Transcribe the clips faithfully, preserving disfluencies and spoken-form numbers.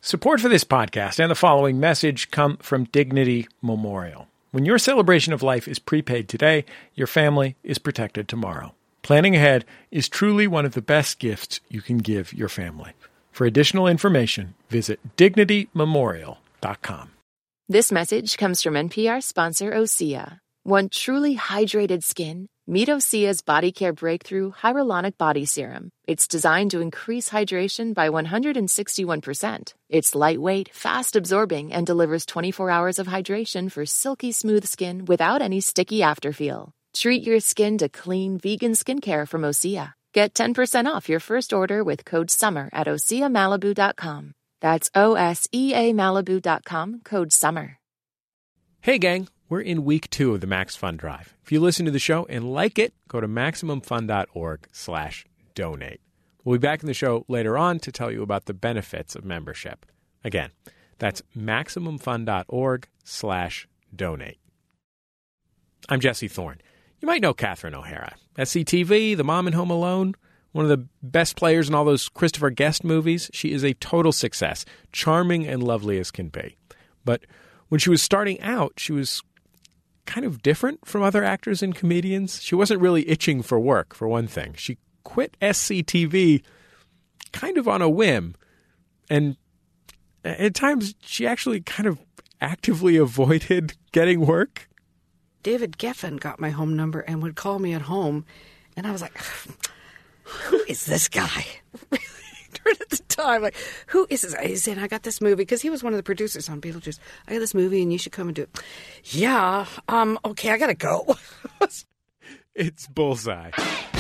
Support for this podcast and the following message come from Dignity Memorial. When your celebration of life is prepaid today, your family is protected tomorrow. Planning ahead is truly one of the best gifts you can give your family. For additional information, visit dignity memorial dot com. This message comes from N P R sponsor Osea. Want truly hydrated skin? Meet Osea's Body Care Breakthrough Hyaluronic Body Serum. It's designed to increase hydration by one hundred sixty-one percent. It's lightweight, fast-absorbing, and delivers twenty-four hours of hydration for silky smooth skin without any sticky afterfeel. Treat your skin to clean, vegan skincare from Osea. Get ten percent off your first order with code SUMMER at osea malibu dot com. That's O S E A Malibu dot com, code SUMMER. Hey, gang. We're in week two of the Max Fun Drive. If you listen to the show and like it, go to maximumfun.org slash donate. We'll be back in the show later on to tell you about the benefits of membership. Again, that's maximumfun.org slash donate. I'm Jesse Thorne. You might know Catherine O'Hara. S C T V, The Mom in Home Alone, one of the best players in all those Christopher Guest movies. She is a total success, charming and lovely as can be. But when she was starting out, she was kind of different from other actors and comedians. She wasn't really itching for work, for one thing. She quit S C T V kind of on a whim. And at times, she actually kind of actively avoided getting work. David Geffen got my home number and would call me at home. And I was like, who is this guy? At the time, like, who is this? He said, I got this movie, because he was one of the producers on Beetlejuice. I got this movie, and you should come and do it. Yeah, um, okay, I gotta go. It's Bullseye.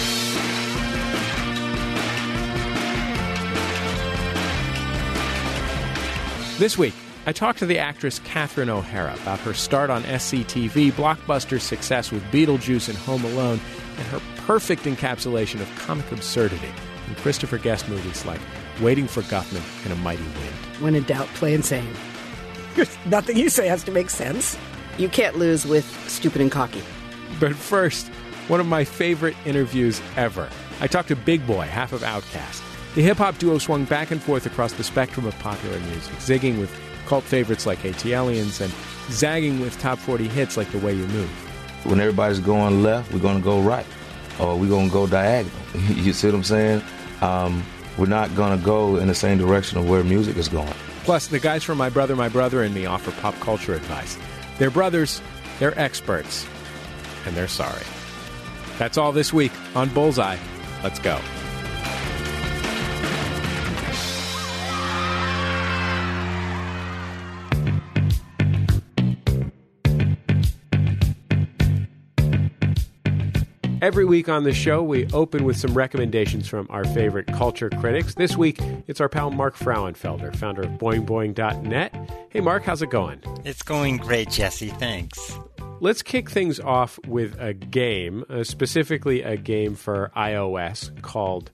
This week, I talked to the actress Catherine O'Hara about her start on S C T V, blockbuster success with Beetlejuice and Home Alone, and her perfect encapsulation of comic absurdity in Christopher Guest movies like Waiting for Guffman and A Mighty Wind. When in doubt, play insane. Nothing you say has to make sense. You can't lose with Stupid and Cocky. But first, one of my favorite interviews ever. I talked to Big Boy, half of Outkast. The hip-hop duo swung back and forth across the spectrum of popular music, zigging with cult favorites like ATLiens and zagging with top forty hits like The Way You Move. When everybody's going left, we're going to go right, or we're going to go diagonal. You see what I'm saying? Um, we're not going to go in the same direction of where music is going. Plus, the guys from My Brother, My Brother and Me offer pop culture advice. They're brothers, they're experts, and they're sorry. That's all this week on Bullseye. Let's go. Every week on the show, we open with some recommendations from our favorite culture critics. This week, it's our pal Mark Frauenfelder, founder of boing boing dot net. Hey, Mark, how's it going? It's going great, Jesse. Thanks. Let's kick things off with a game, uh, specifically a game for iOS called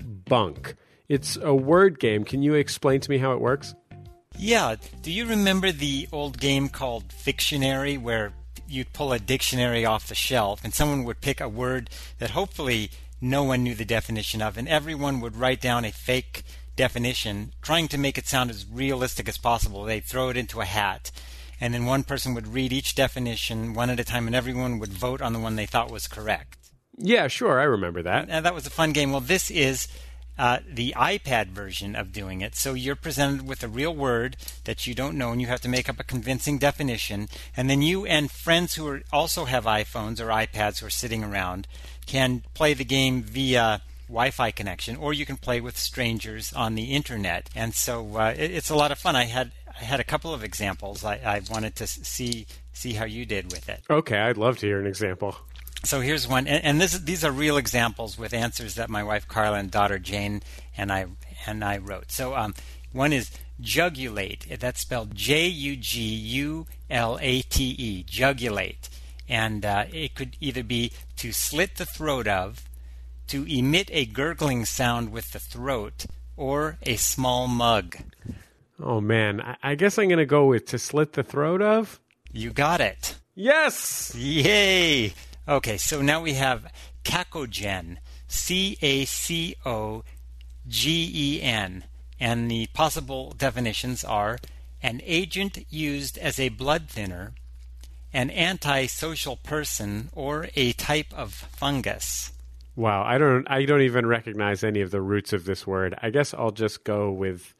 Bunk. It's a word game. Can you explain to me how it works? Yeah. Do you remember the old game called Fictionary, where you'd pull a dictionary off the shelf and someone would pick a word that hopefully no one knew the definition of, and everyone would write down a fake definition, trying to make it sound as realistic as possible. They'd throw it into a hat, and then one person would read each definition one at a time, and everyone would vote on the one they thought was correct. Yeah, sure, I remember that. And that was a fun game. Well, this is Uh, the iPad version of doing it. So you're presented with a real word that you don't know, and you have to make up a convincing definition. And then you and friends who are, also have iPhones or iPads who are sitting around can play the game via Wi-Fi connection, or you can play with strangers on the internet. And so uh, it, it's a lot of fun. I had I had a couple of examples. I, I wanted to see see how you did with it. Okay, I'd love to hear an example. So here's one, and, and this, these are real examples with answers that my wife Carla and daughter Jane and I and I wrote. So um, one is jugulate. That's spelled J U G U L A T E, jugulate. And uh, it could either be to slit the throat of, to emit a gurgling sound with the throat, or a small mug. Oh, man. I, I guess I'm going to go with to slit the throat of. You got it. Yes! Yay! Okay, so now we have cacogen, C A C O G E N, And the possible definitions are an agent used as a blood thinner, an antisocial person, or a type of fungus. Wow, I don't I don't even recognize any of the roots of this word. I guess I'll just go with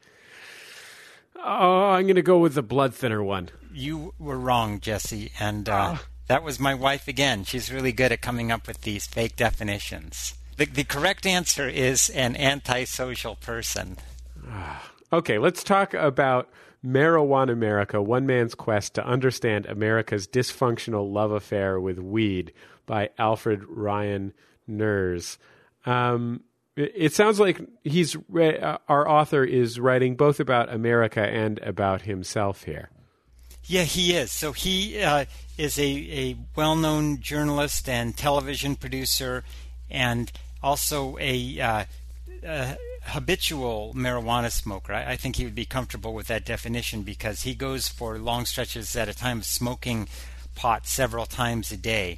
Oh, I'm going to go with the blood thinner one. You were wrong, Jesse, and uh, oh. that was my wife again. She's really good at coming up with these fake definitions. The, the correct answer is an antisocial person. Okay, let's talk about Marijuana America, One Man's Quest to Understand America's Dysfunctional Love Affair with Weed by Alfred Ryan Nurse. Um, it, it sounds like he's re- uh, our author is writing both about America and about himself here. Yeah, he is. So he uh, is a, a well-known journalist and television producer, and also a, uh, a habitual marijuana smoker. I, I think he would be comfortable with that definition because he goes for long stretches at a time smoking pot several times a day.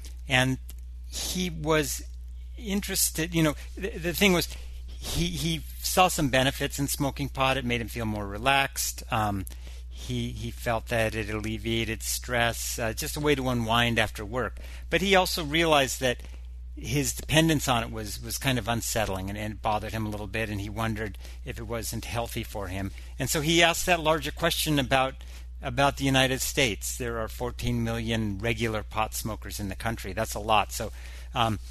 And he was interested, you know, the, the thing was he, he saw some benefits in smoking pot. It made him feel more relaxed. Um, He he felt that it alleviated stress, uh, just a way to unwind after work. But he also realized that his dependence on it was, was kind of unsettling and, and it bothered him a little bit, and he wondered if it wasn't healthy for him. And so he asked that larger question about about the United States. There are fourteen million regular pot smokers in the country. That's a lot. So, um,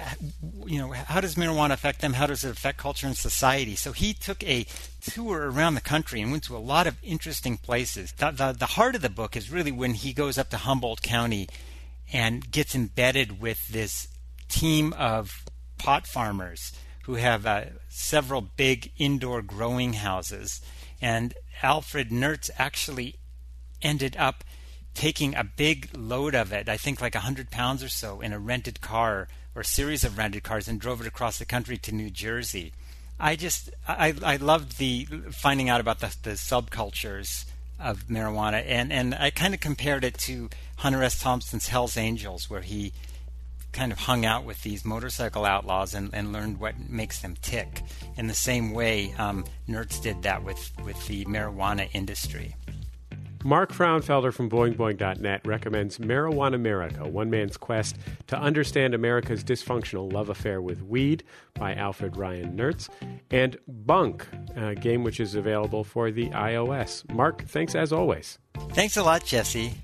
you know, how does marijuana affect them? How does it affect culture and society? So he took a tour around the country and went to a lot of interesting places. The, the, the heart of the book is really when he goes up to Humboldt County and gets embedded with this team of pot farmers who have uh, several big indoor growing houses. And Alfred Nurse actually ended up taking a big load of it, I think like one hundred pounds or so, in a rented car or a series of rented cars, and drove it across the country to New Jersey. I just, I, I loved the finding out about the, the subcultures of marijuana, and, and I kind of compared it to Hunter S. Thompson's Hell's Angels, where he kind of hung out with these motorcycle outlaws and, and learned what makes them tick. In the same way, um, Nurse did that with, with the marijuana industry. Mark Frauenfelder from Boing Boing dot net recommends Marijuana America, One Man's Quest to Understand America's Dysfunctional Love Affair with Weed by Alfred Ryan Nurse, and Bunk, a game which is available for the iOS. Mark, thanks as always. Thanks a lot, Jesse.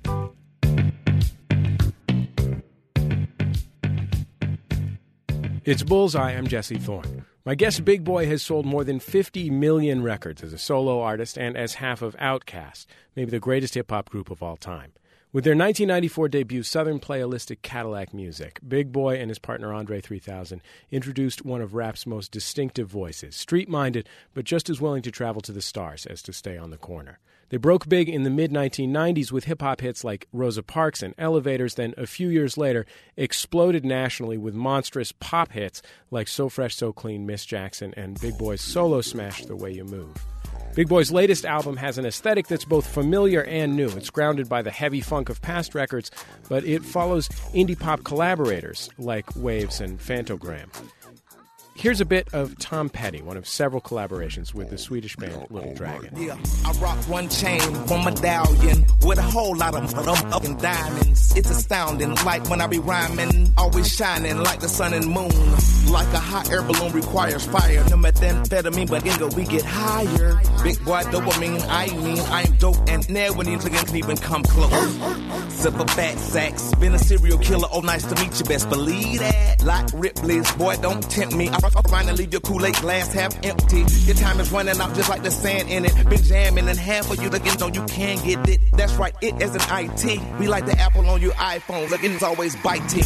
It's Bullseye. I'm Jesse Thorne. My guest Big Boi has sold more than fifty million records as a solo artist and as half of Outkast, maybe the greatest hip-hop group of all time. With their nineteen ninety-four debut Southern Playalistic Cadillac Music, Big Boi and his partner Andre three thousand introduced one of rap's most distinctive voices, street-minded but just as willing to travel to the stars as to stay on the corner. They broke big in the mid nineteen nineties with hip-hop hits like Rosa Parks and Elevators, then a few years later exploded nationally with monstrous pop hits like So Fresh, So Clean, Miss Jackson, and Big Boi's solo smash The Way You Move. Big Boi's latest album has an aesthetic that's both familiar and new. It's grounded by the heavy funk of past records, but it follows indie pop collaborators like Waves and Fantogram. Here's a bit of Tom Petty, one of several collaborations with the Swedish band Little Dragon. Yeah, I rock one chain, one medallion, with a whole lot of them up in diamonds. It's astounding, like when I be rhyming, always shining like the sun and moon. Like a hot air balloon requires fire. No methamphetamine, but Ingo, we get higher. Big boy, dopamine, I mean, I'm dope, and now when these niggas can even come close. Sip a fat sacks, been a serial killer, oh nice to meet you, best believe that. Like Ripley's, boy, don't tempt me. I I'll finally leave your Kool-Aid glass half empty. Your time is running out just like the sand in it. Been jamming and half of you looking so you can get it. That's right, it is an I T. We like the Apple on your iPhone. Looking is always biting.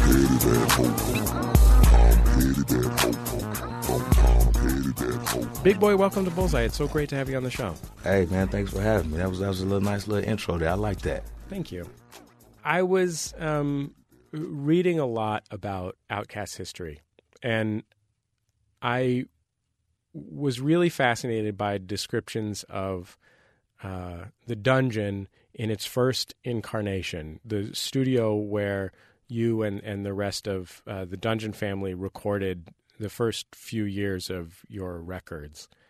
Big Boi, welcome to Bullseye. It's so great to have you on the show. Hey, man, thanks for having me. That was that was a little nice little intro there. I like that. Thank you. I was um, reading a lot about Outkast history. And I was really fascinated by descriptions of uh, the Dungeon in its first incarnation, the studio where you and, and the rest of uh, the Dungeon family recorded the first few years of your records.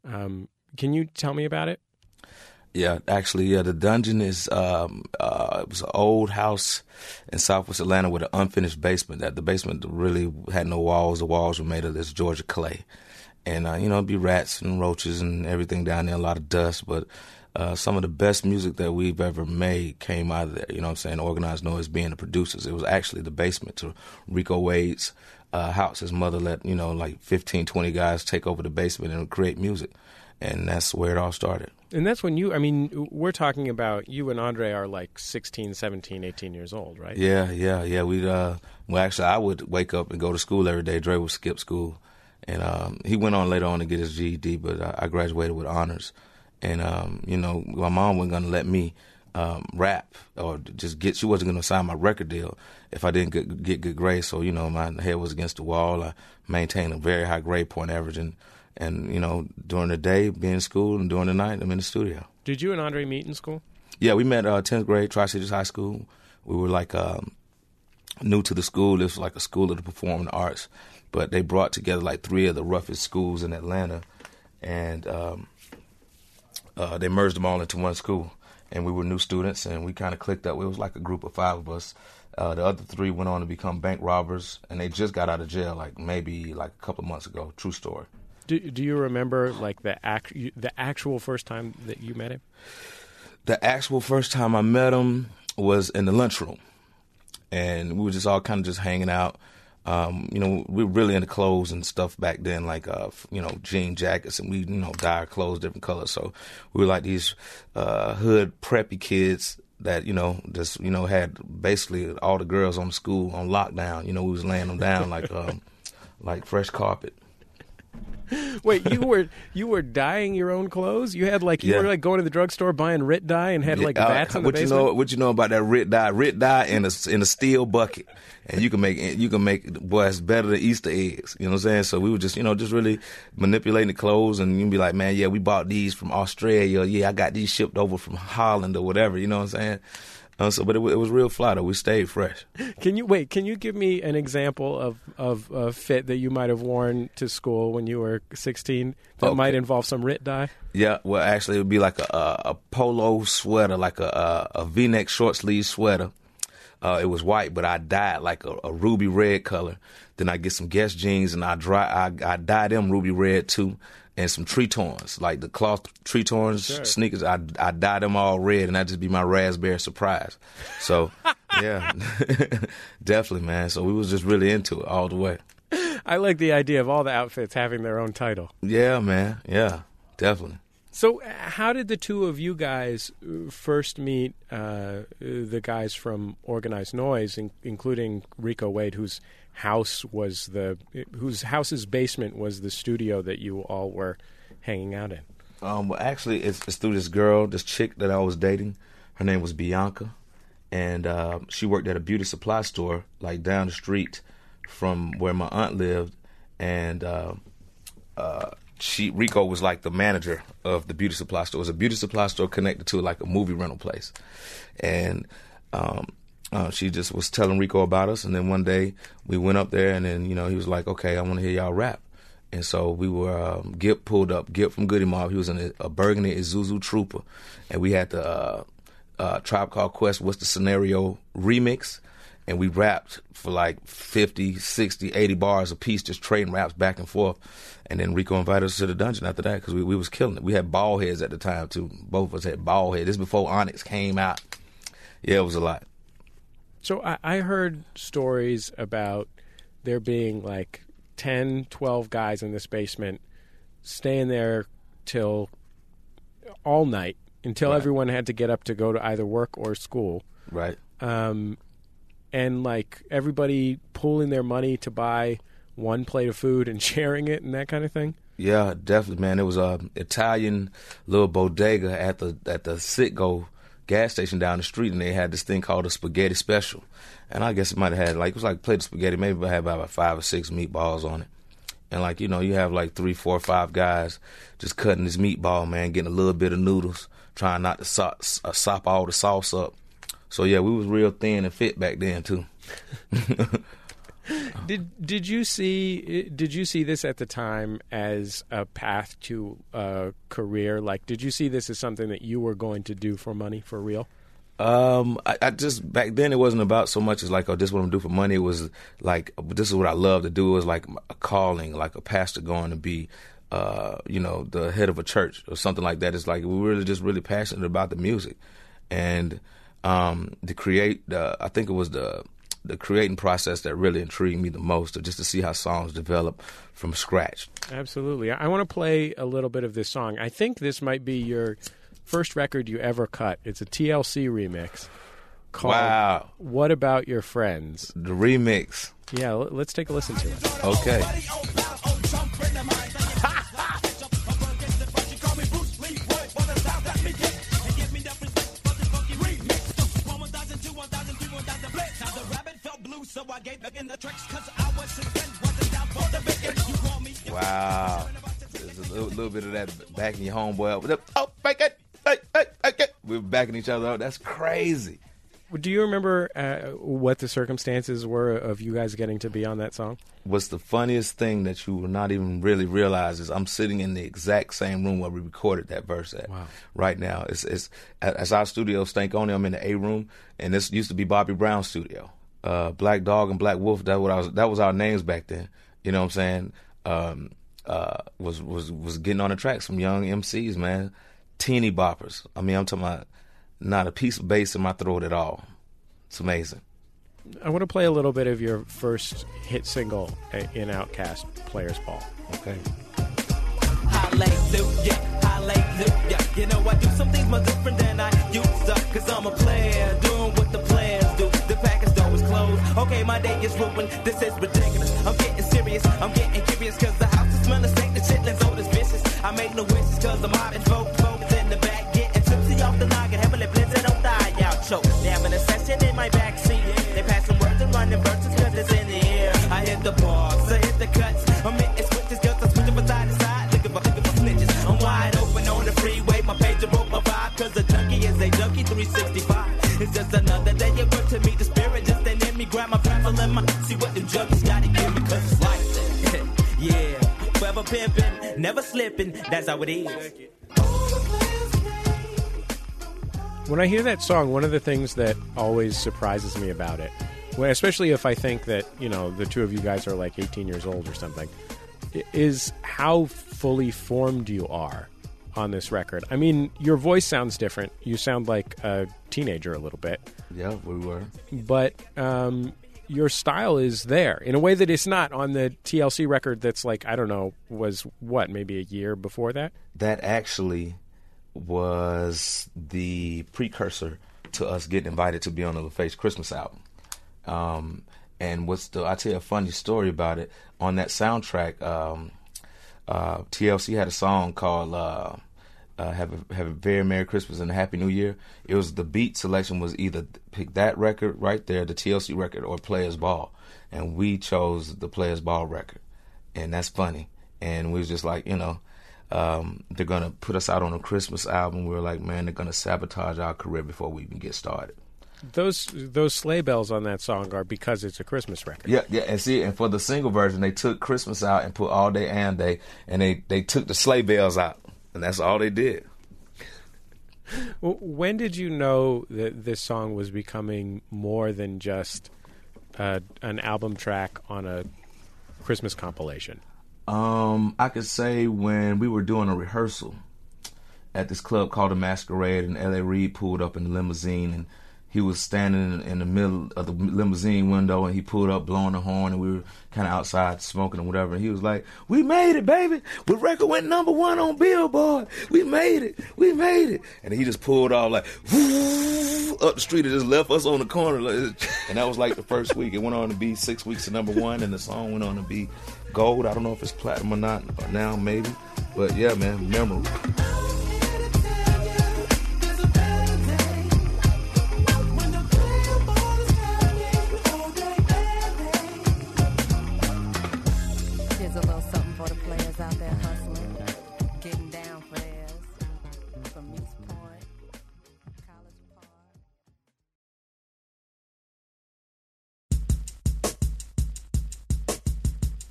Um, can you tell me about it? Yeah, actually, yeah, the dungeon is um, uh, it was an old house in Southwest Atlanta with an unfinished basement. That the basement really had no walls. The walls were made of this Georgia clay, and uh, you know, it'd be rats and roaches and everything down there, a lot of dust. But uh, some of the best music that we've ever made came out of there. You know what I'm saying? Organized Noise being the producers. It was actually the basement to Rico Wade's uh, house. His mother let, you know, like fifteen, twenty guys take over the basement and create music. And that's where it all started. And that's when you, I mean, we're talking about you and Andre are like sixteen, seventeen, eighteen years old, right? Yeah, yeah, yeah. We'd, uh, well, actually, I would wake up and go to school every day. Dre would skip school. And um, he went on later on to get his G E D, but I, I graduated with honors. And, um, you know, my mom wasn't going to let me um, rap or just get, she wasn't going to sign my record deal if I didn't get, get good grades. So, you know, my head was against the wall. I maintained a very high grade point average. And, and, you know, during the day, being in school, and during the night, I'm in the studio. Did you and Andre meet in school? Yeah, we met uh, tenth grade, Tri-Cities High School. We were like um, new to the school. This was like a school of the performing arts. But they brought together like three of the roughest schools in Atlanta. And um, uh, they merged them all into one school. And we were new students, and we kind of clicked up. It was like a group of five of us. Uh, the other three went on to become bank robbers, and they just got out of jail like maybe like a couple of months ago. True story. Do, do you remember like the act, the actual first time that you met him? The actual first time I met him was in the lunchroom, and we were just all kind of just hanging out. Um, you know, we were really into clothes and stuff back then, like uh, you know, jean jackets, and we you know dye our clothes different colors. So we were like these uh, hood preppy kids that you know just you know had basically all the girls on the school on lockdown. You know, we was laying them down like um, like fresh carpet. Wait, you were you were dyeing your own clothes? You had like you Yeah. were like going to the drugstore buying Rit dye and had like Uh, vats in the what basement? you know? What you know about that Rit dye? Rit dye in a in a steel bucket, and you can make you can make boy, it's better than Easter eggs. You know what I'm saying? So we were just you know just really manipulating the clothes, and you'd be like, man, yeah, we bought these from Australia. Or, yeah, I got these shipped over from Holland or whatever. You know what I'm saying? Uh, so, but it, it was real fly though. We stayed fresh. Can you wait? Can you give me an example of of a fit that you might have worn to school when you were sixteen that Okay. might involve some Rit dye? Yeah, well, actually, it would be like a, a, a polo sweater, like a, a, a V-neck short sleeve sweater. Uh, it was white, but I dyed like a, a ruby red color. Then I get some Guess jeans, and I dry, I, I dye them ruby red too, and some Tretorns, like the cloth Tretorns Sure. sneakers. I I dye them all red, and that just be my raspberry surprise. So, yeah, definitely, man. So we was just really into it all the way. I like the idea of all the outfits having their own title. Yeah, man. Yeah, definitely. So, uh, how did the two of you guys uh, first meet? Uh, the guys from Organized Noise, in, including Rico Wade, whose house was the whose house's basement was the studio that you all were hanging out in. Um, well, actually, it's, it's through this girl, this chick that I was dating. Her name was Bianca, and uh, she worked at a beauty supply store like down the street from where my aunt lived, and uh, uh, she Rico was like the manager of the beauty supply store. It was a beauty supply store connected to like a movie rental place, and um, uh, she just was telling Rico about us. And then one day we went up there, and then you know he was like, "Okay, I want to hear y'all rap." And so we were, um, Gip pulled up, Gip from Goody Mob. He was in a, a burgundy Isuzu Trooper. And we had the uh, uh, Tribe Called Quest, What's the Scenario remix. And we rapped for like fifty, sixty, eighty bars a piece, just trading raps back and forth. And then Rico invited us to the dungeon after that because we, we was killing it. We had bald heads at the time, too. Both of us had bald heads. This is before Onyx came out. Yeah, it was a lot. So I, I heard stories about there being like ten, twelve guys in this basement staying there till all night until Right. everyone had to get up to go to either work or school. Right. Um, and like everybody pooling their money to buy one plate of food and sharing it and that kind of thing. Yeah, definitely, man. It was a Italian little bodega at the at the Citgo gas station down the street, and they had this thing called a spaghetti special. And I guess it might have had like it was like a plate of spaghetti, maybe it had about five or six meatballs on it. And like you know, you have like three, four, five guys just cutting this meatball, man, getting a little bit of noodles, trying not to sop, uh, sop all the sauce up. So yeah, we was real thin and fit back then too. Did did you see did you see this at the time as a path to a career? Like, did you see this as something that you were going to do for money, for real? Um, I, I just back then it wasn't about so much as like, oh, this is what I'm gonna do for money. It was like, this is what I love to do. It was like a calling, like a pastor going to be, uh, you know, the head of a church or something like that. It's like we were really just really passionate about the music, and um, to create. The, I think it was the the creating process that really intrigued me the most, or just to see how songs develop from scratch. Absolutely. I want to play a little bit of this song. I think this might be your first record you ever cut. It's a T L C remix called Wow. What About Your Friends? The remix. Yeah, l- let's take a listen to it. Okay. Wow. There's a little, little bit of that backing your homeboy up with the, oh, make it, hey, hey, hey. We're backing each other up. That's crazy. Do you remember uh, what the circumstances were of you guys getting to be on that song? What's the funniest thing that you will not even really realize is I'm sitting in the exact same room where we recorded that verse at. Wow. Right now. It's it's as our studio, Stankonia, I'm in the A room, and this used to be Bobby Brown's studio. Uh, Black Dog and Black Wolf, that what I was that was our names back then. You know what I'm saying? Um, uh, was was was getting on the tracks from young M Cs, man. Teeny boppers. I mean, I'm talking about not a piece of bass in my throat at all. It's amazing. I want to play a little bit of your first hit single in Outkast, Players Ball. Okay. Hallelujah, hallelujah. You know, I do some things more different than I used to, cause I'm a player, doing what the players do. The package door is closed. Okay, my day is ruined. This is ridiculous. I'm getting serious. I'm getting curious, cause the house is smelling stank. The chitlins old as vicious. I make no wishes, cause I'm mobbing folk. Folks in the back getting tipsy off the noggin. Heavily blizzard, don't die, y'all choke. They having a session in my backseat. They passing words and running verses, cause it's in the air. I hit the bars, I hit the cuts. I'm hitting switches, cause I'm switching from side to side. Looking for, looking for snitches. I'm wide open on the freeway. My pager broke my vibe, cause the junkie is a junkie three sixty-five. It's just another day you work to meet the spirit. Just ain't in me, grab my pencil and my see what the junkies gotta give me, cause it's like that. Yeah, forever pimping, never slipping. That's how it is. When I hear that song, one of the things that always surprises me about it, well, especially if I think that, you know, the two of you guys are like eighteen years old or something, is how fully formed you are on this record. I mean, your voice sounds different. You sound like a teenager a little bit. Yeah, we were. But um, your style is there in a way that it's not on the T L C record that's like, I don't know, was what, maybe a year before that? That actually was the precursor to us getting invited to be on the LaFace Christmas album. Um, and what's the, I'll tell you a funny story about it. On that soundtrack, um, uh, T L C had a song called uh, uh, have, a, have a Very Merry Christmas and a Happy New Year. It was the beat selection was either pick that record right there, the T L C record, or Players Ball. And we chose the Players Ball record. And that's funny. And we was just like, you know, Um, they're going to put us out on a Christmas album. We were like, man, they're going to sabotage our career before we even get started. Those those sleigh bells on that song are because it's a Christmas record. Yeah, yeah, and see, and for the single version, they took Christmas out and put All Day and Day, and they, they took the sleigh bells out, and that's all they did. When did you know that this song was becoming more than just uh, an album track on a Christmas compilation? Um, I could say when we were doing a rehearsal at this club called The Masquerade, and L A. Reid pulled up in the limousine, and he was standing in the middle of the limousine window, and he pulled up blowing the horn, and we were kind of outside smoking or whatever, and he was like, "We made it, baby. The record went number one on Billboard. We made it. We made it." And he just pulled off like, whoo, up the street and just left us on the corner. And that was like the first week. It went on to be six weeks to number one, and the song went on to be gold. I don't know if it's platinum or not now, maybe. But yeah, man, memorable.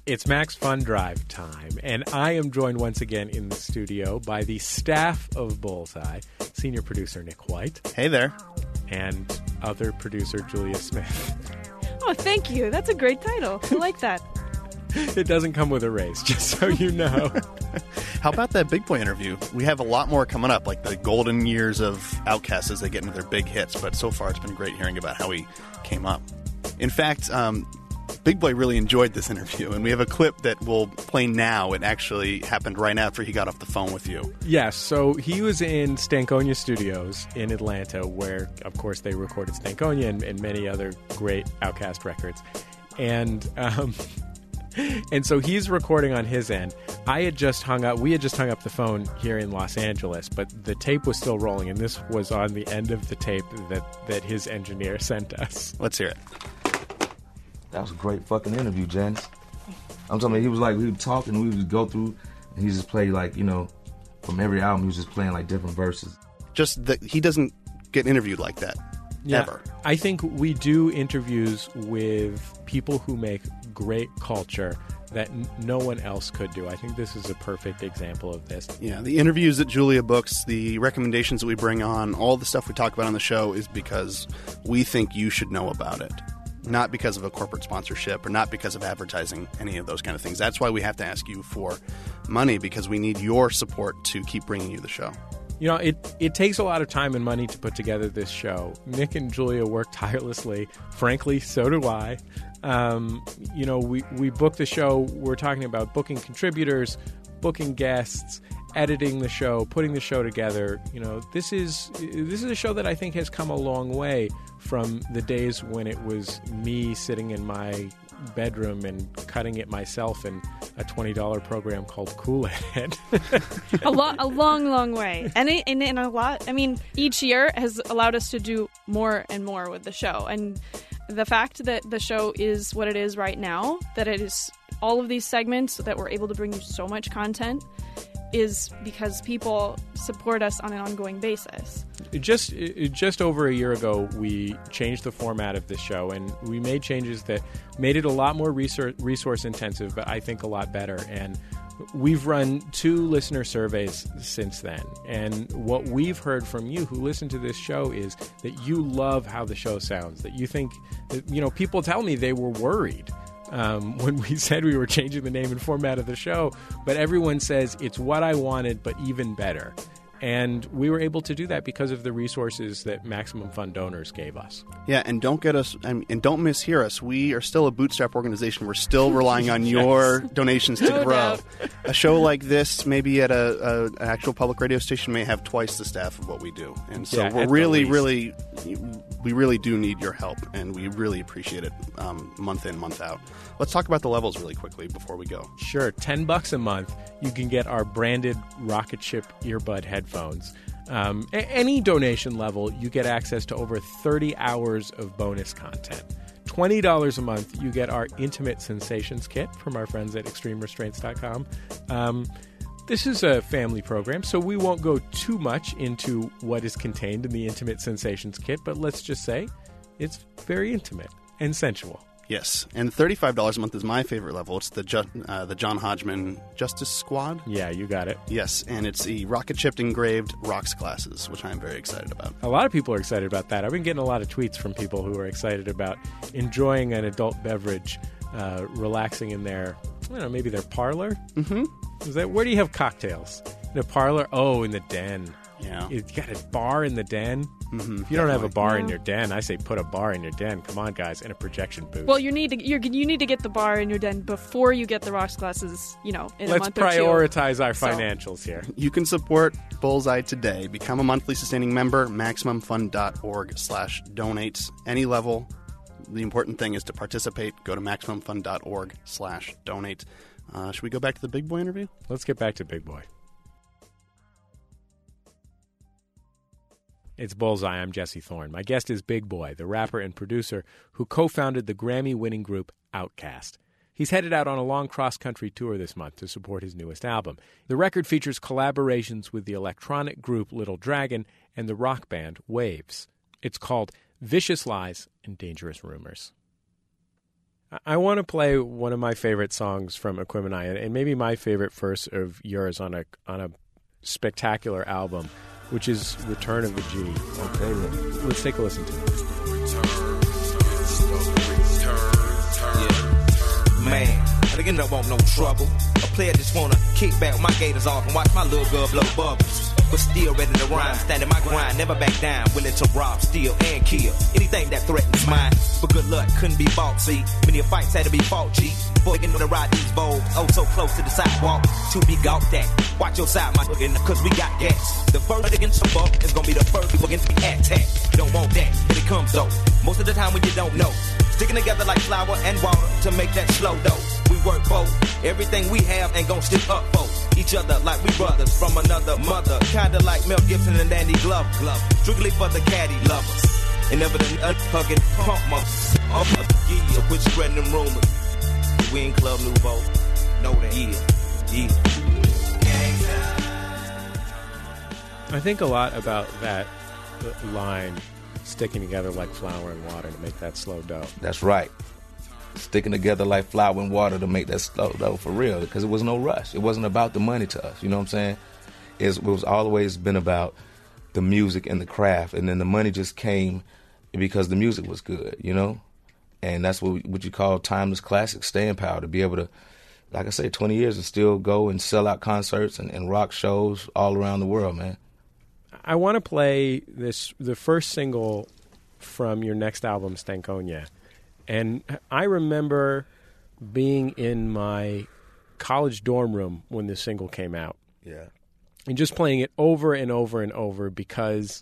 It's Max Fun Drive time, and I am joined once again in the studio by the staff of Bullseye, senior producer Nick White. Hey there. And other producer Julia Smith. Oh, thank you. That's a great title. I like that. It doesn't come with a raise, just so you know. How about that Big Boy interview? We have a lot more coming up, like the golden years of Outkast as they get into their big hits, but so far it's been great hearing about how he came up. In fact, um, Big Boy really enjoyed this interview, and we have a clip that will play now. It actually happened right after he got off the phone with you. Yes, so he was in Stankonia Studios in Atlanta, where, of course, they recorded Stankonia and, and many other great Outkast records. And um, and so he's recording on his end. I had just hung up, we had just hung up the phone here in Los Angeles, but the tape was still rolling, and this was on the end of the tape that, that his engineer sent us. Let's hear it. That was a great fucking interview, Janice. I'm talking about, he was like, we would talk and we would go through, and he just played like, you know, from every album, he was just playing like different verses. Just that he doesn't get interviewed like that, yeah, ever. I think we do interviews with people who make great culture that n- no one else could do. I think this is a perfect example of this. Yeah, the interviews that Julia books, the recommendations that we bring on, all the stuff we talk about on the show is because we think you should know about it. Not because of a corporate sponsorship or not because of advertising, any of those kind of things. That's why we have to ask you for money, because we need your support to keep bringing you the show. You know, it, it takes a lot of time and money to put together this show. Nick and Julia work tirelessly. Frankly, so do I. Um, you know, we, we book the show. We're talking about booking contributors, booking guests, editing the show, putting the show together. You know, this is this is a show that I think has come a long way from the days when it was me sitting in my bedroom and cutting it myself in a twenty dollars program called Kool-Aid. a lot, a long, long way. And, it, and, and a lot, I mean, each year has allowed us to do more and more with the show. And the fact that the show is what it is right now, that it is all of these segments, that we're able to bring you so much content, is because people support us on an ongoing basis. Just just over a year ago, we changed the format of this show, and we made changes that made it a lot more resource, resource intensive, but I think a lot better. And we've run two listener surveys since then. And what we've heard from you who listen to this show is that you love how the show sounds, that you think, that, you know, people tell me they were worried Um, when we said we were changing the name and format of the show, but everyone says it's what I wanted, but even better. And we were able to do that because of the resources that Maximum Fun donors gave us. Yeah, and don't get us, and don't mishear us. We are still a bootstrap organization. We're still relying on your Yes. donations to No grow. doubt. A show like this, maybe at a, a an actual public radio station, may have twice the staff of what we do. And so Yeah, we're at the really, least. really, we really do need your help, and we really appreciate it um, month in, month out. Let's talk about the levels really quickly before we go. Sure, ten bucks a month, you can get our branded Rocket Ship earbud headphones. Um, a- any donation level, you get access to over thirty hours of bonus content. twenty dollars a month, you get our Intimate Sensations kit from our friends at extreme restraints dot com. Um, this is a family program, so we won't go too much into what is contained in the Intimate Sensations kit, but let's just say it's very intimate and sensual. Yes, and thirty-five dollars a month is my favorite level. It's the Ju- uh, the John Hodgman Justice Squad. Yeah, you got it. Yes, and it's the rocket ship engraved rocks glasses, which I'm very excited about. A lot of people are excited about that. I've been getting a lot of tweets from people who are excited about enjoying an adult beverage, uh, relaxing in their, I don't know, maybe their parlor? Mm-hmm. Is that, where do you have cocktails? In a parlor? Oh, in the den. Yeah. You got a bar in the den? Mm-hmm. If you don't have a bar in Yeah. your den, I say put a bar in your den. Come on, guys, and a projection booth. Well, you need to you're, you need to get the bar in your den before you get the rocks glasses, you know, in Let's a month or two. prioritize our So- financials here. You can support Bullseye today. Become a monthly sustaining member, MaximumFun.org slash donate. Any level. The important thing is to participate. Go to MaximumFun.org slash donate. Uh, should we go back to the Big Boy interview? Let's get back to Big Boy. It's Bullseye. I'm Jesse Thorne. My guest is Big Boy, the rapper and producer who co-founded the Grammy-winning group Outkast. He's headed out on a long cross-country tour this month to support his newest album. The record features collaborations with the electronic group Little Dragon and the rock band Waves. It's called Vicious Lies and Dangerous Rumors. I want to play one of my favorite songs from Aquemini, and, and maybe my favorite verse of yours on a on a spectacular album, which is "Return of the G." Okay, then. Let's take a listen to it. Yeah. Man, I think I want no trouble. A player just wanna kick back my gators off and watch my little girl blow bubbles. But still ready to rhyme, standing my grind, never back down, willing to rob, steal, and kill anything that threatens mine. But good luck couldn't be bought, see. Many fights had to be fought, G. Boy, getting to ride these Vogues, oh so close to the sidewalk, to be gawked at. Watch your side, my nigga, cause we got gas. The first against the buck is gonna be the first people against the attack. You don't want that, but it comes though. Most of the time when you don't know. Sticking together like flour and water to make that slow dough. We work both. Everything we have ain't gon' stick up for each other like we brothers from another mother. Kinda like Mel Gibson and Danny Glover. Strictly for the caddy lovers. And never the unhugging pump muffs. Off of the gear, quit spreading them rumors. We in Club Nouveau. Know that. Yeah. Yeah. I think a lot about that line, sticking together like flour and water to make that slow dough. That's right. Sticking together like flour and water to make that slow dough for real, because it was no rush. It wasn't about the money to us, you know what I'm saying? It's, it was always been about the music and the craft, and then the money just came because the music was good, you know? And that's what what you call timeless classic staying power, to be able to, like I say, twenty years and still go and sell out concerts and, and rock shows all around the world, man. I want to play this the first single from your next album, Stankonia. And I remember being in my college dorm room when this single came out. Yeah. And just playing it over and over and over because,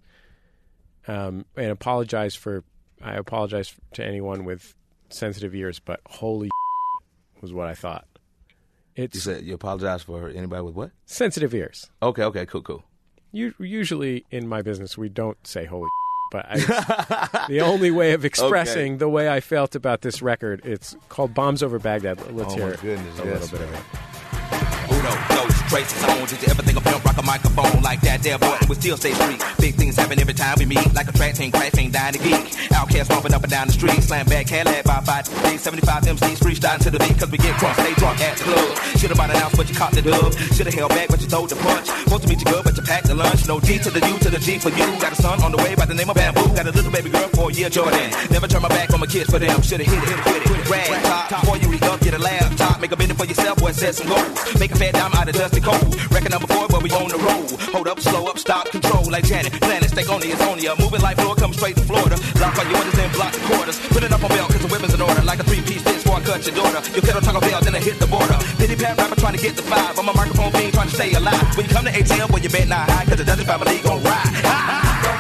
um, and apologize for, I apologize to anyone with sensitive ears, but holy was what I thought. It's You said you apologize for anybody with what? sensitive ears. Okay, okay, cool, cool. You, usually in my business, we don't say holy but I, the only way of expressing Okay. the way I felt about this record, it's called Bombs Over Baghdad. Let's Oh, hear my goodness, a yes, little bit of it. Uno, those traces on. Did you ever think of pimp rock a microphone like that there boy? We still stay street. Big things happen every time we meet. Like a track team, crash ain't dying to geek. Outcast bumping up and down the street. Slam back, Cadillac by five. seventy-five M Cs freestyling to the beat. Cause we get crunk, stay drunk at the club. Should've bought an ounce, but you caught the dub. Should've held back, but you throwed the punch. Supposed to meet you good, but you packed the lunch. No D to the U to the G for you. Got a son on the way by the name of Bamboo. Got a little baby girl for a year, Jordan. Never turn my back on my kids for them. Should've hit it, hit it, hit it. Rag top, top. Before you re up, get a laptop. Make a minute for yourself, boy, set some goals. Make a fat dime out of dusty cold. Record number four, but we on the road. Hold up, slow up, stop, control like Janet. Planet, stay on it's on ya. Moving like floor, come straight to Florida. Lock all your orders and block the quarters. Put it up on belt, cause the weapon's in order. Like a three-piece stitch before I cut your daughter. Your kettle Taco Bell, then I hit the border. Pity pat rapper trying to get the five. I'm a microphone fiend trying to stay alive. When you come to A T L, boy, you bet not high, cause the Dutchess family gon' ride.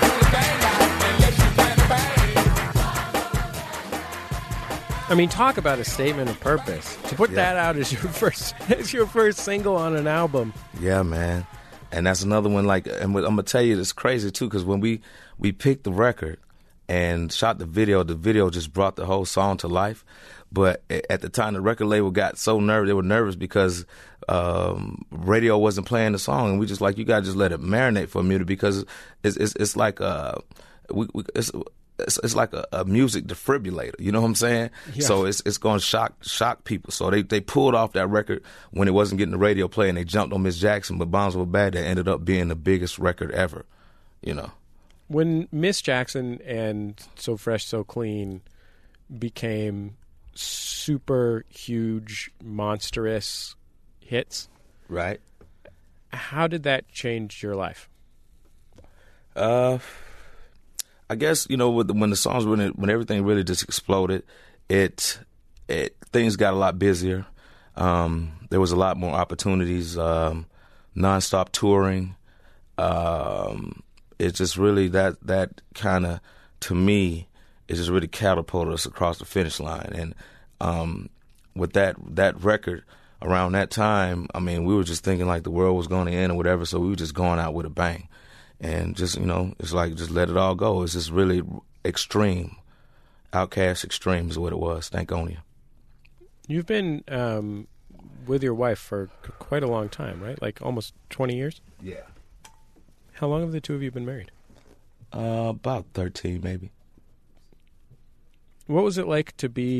I mean, talk about a statement of purpose. To put Yeah. that out as your first as your first single on an album. Yeah, man. And that's another one, like, and I'm going to tell you, it's crazy, too, because when we, we picked the record and shot the video, the video just brought the whole song to life. But a- at the time, the record label got so nervous, they were nervous because um, radio wasn't playing the song. And we just like, you got to just let it marinate for a minute because it's it's, it's like, uh, we, we, it's, It's, it's like a, a music defibrillator, you know what I'm saying? Yeah. So it's it's going to shock shock people. So they, they pulled off that record when it wasn't getting the radio play, and they jumped on Miss Jackson. But Bombs Over Baghdad ended up being the biggest record ever, you know. When Miss Jackson and So Fresh, So Clean became super huge, monstrous hits, Right. how did that change your life? Uh, I guess, you know, with the, when the songs when it, when everything really just exploded, it it things got a lot busier. Um, there was a lot more opportunities, um, nonstop touring. Um, it just really that that kind of, to me, it just really catapulted us across the finish line. And um, with that that record around that time, I mean, we were just thinking like the world was going to end or whatever, so we were just going out with a bang. And just, you know, it's like just let it all go. It's just really extreme. Outcast Extreme is what it was. Stankonia. You've been um, with your wife for c- quite a long time, right? Like almost twenty years? Yeah. How long have the two of you been married? Uh, about thirteen, maybe. What was it like to be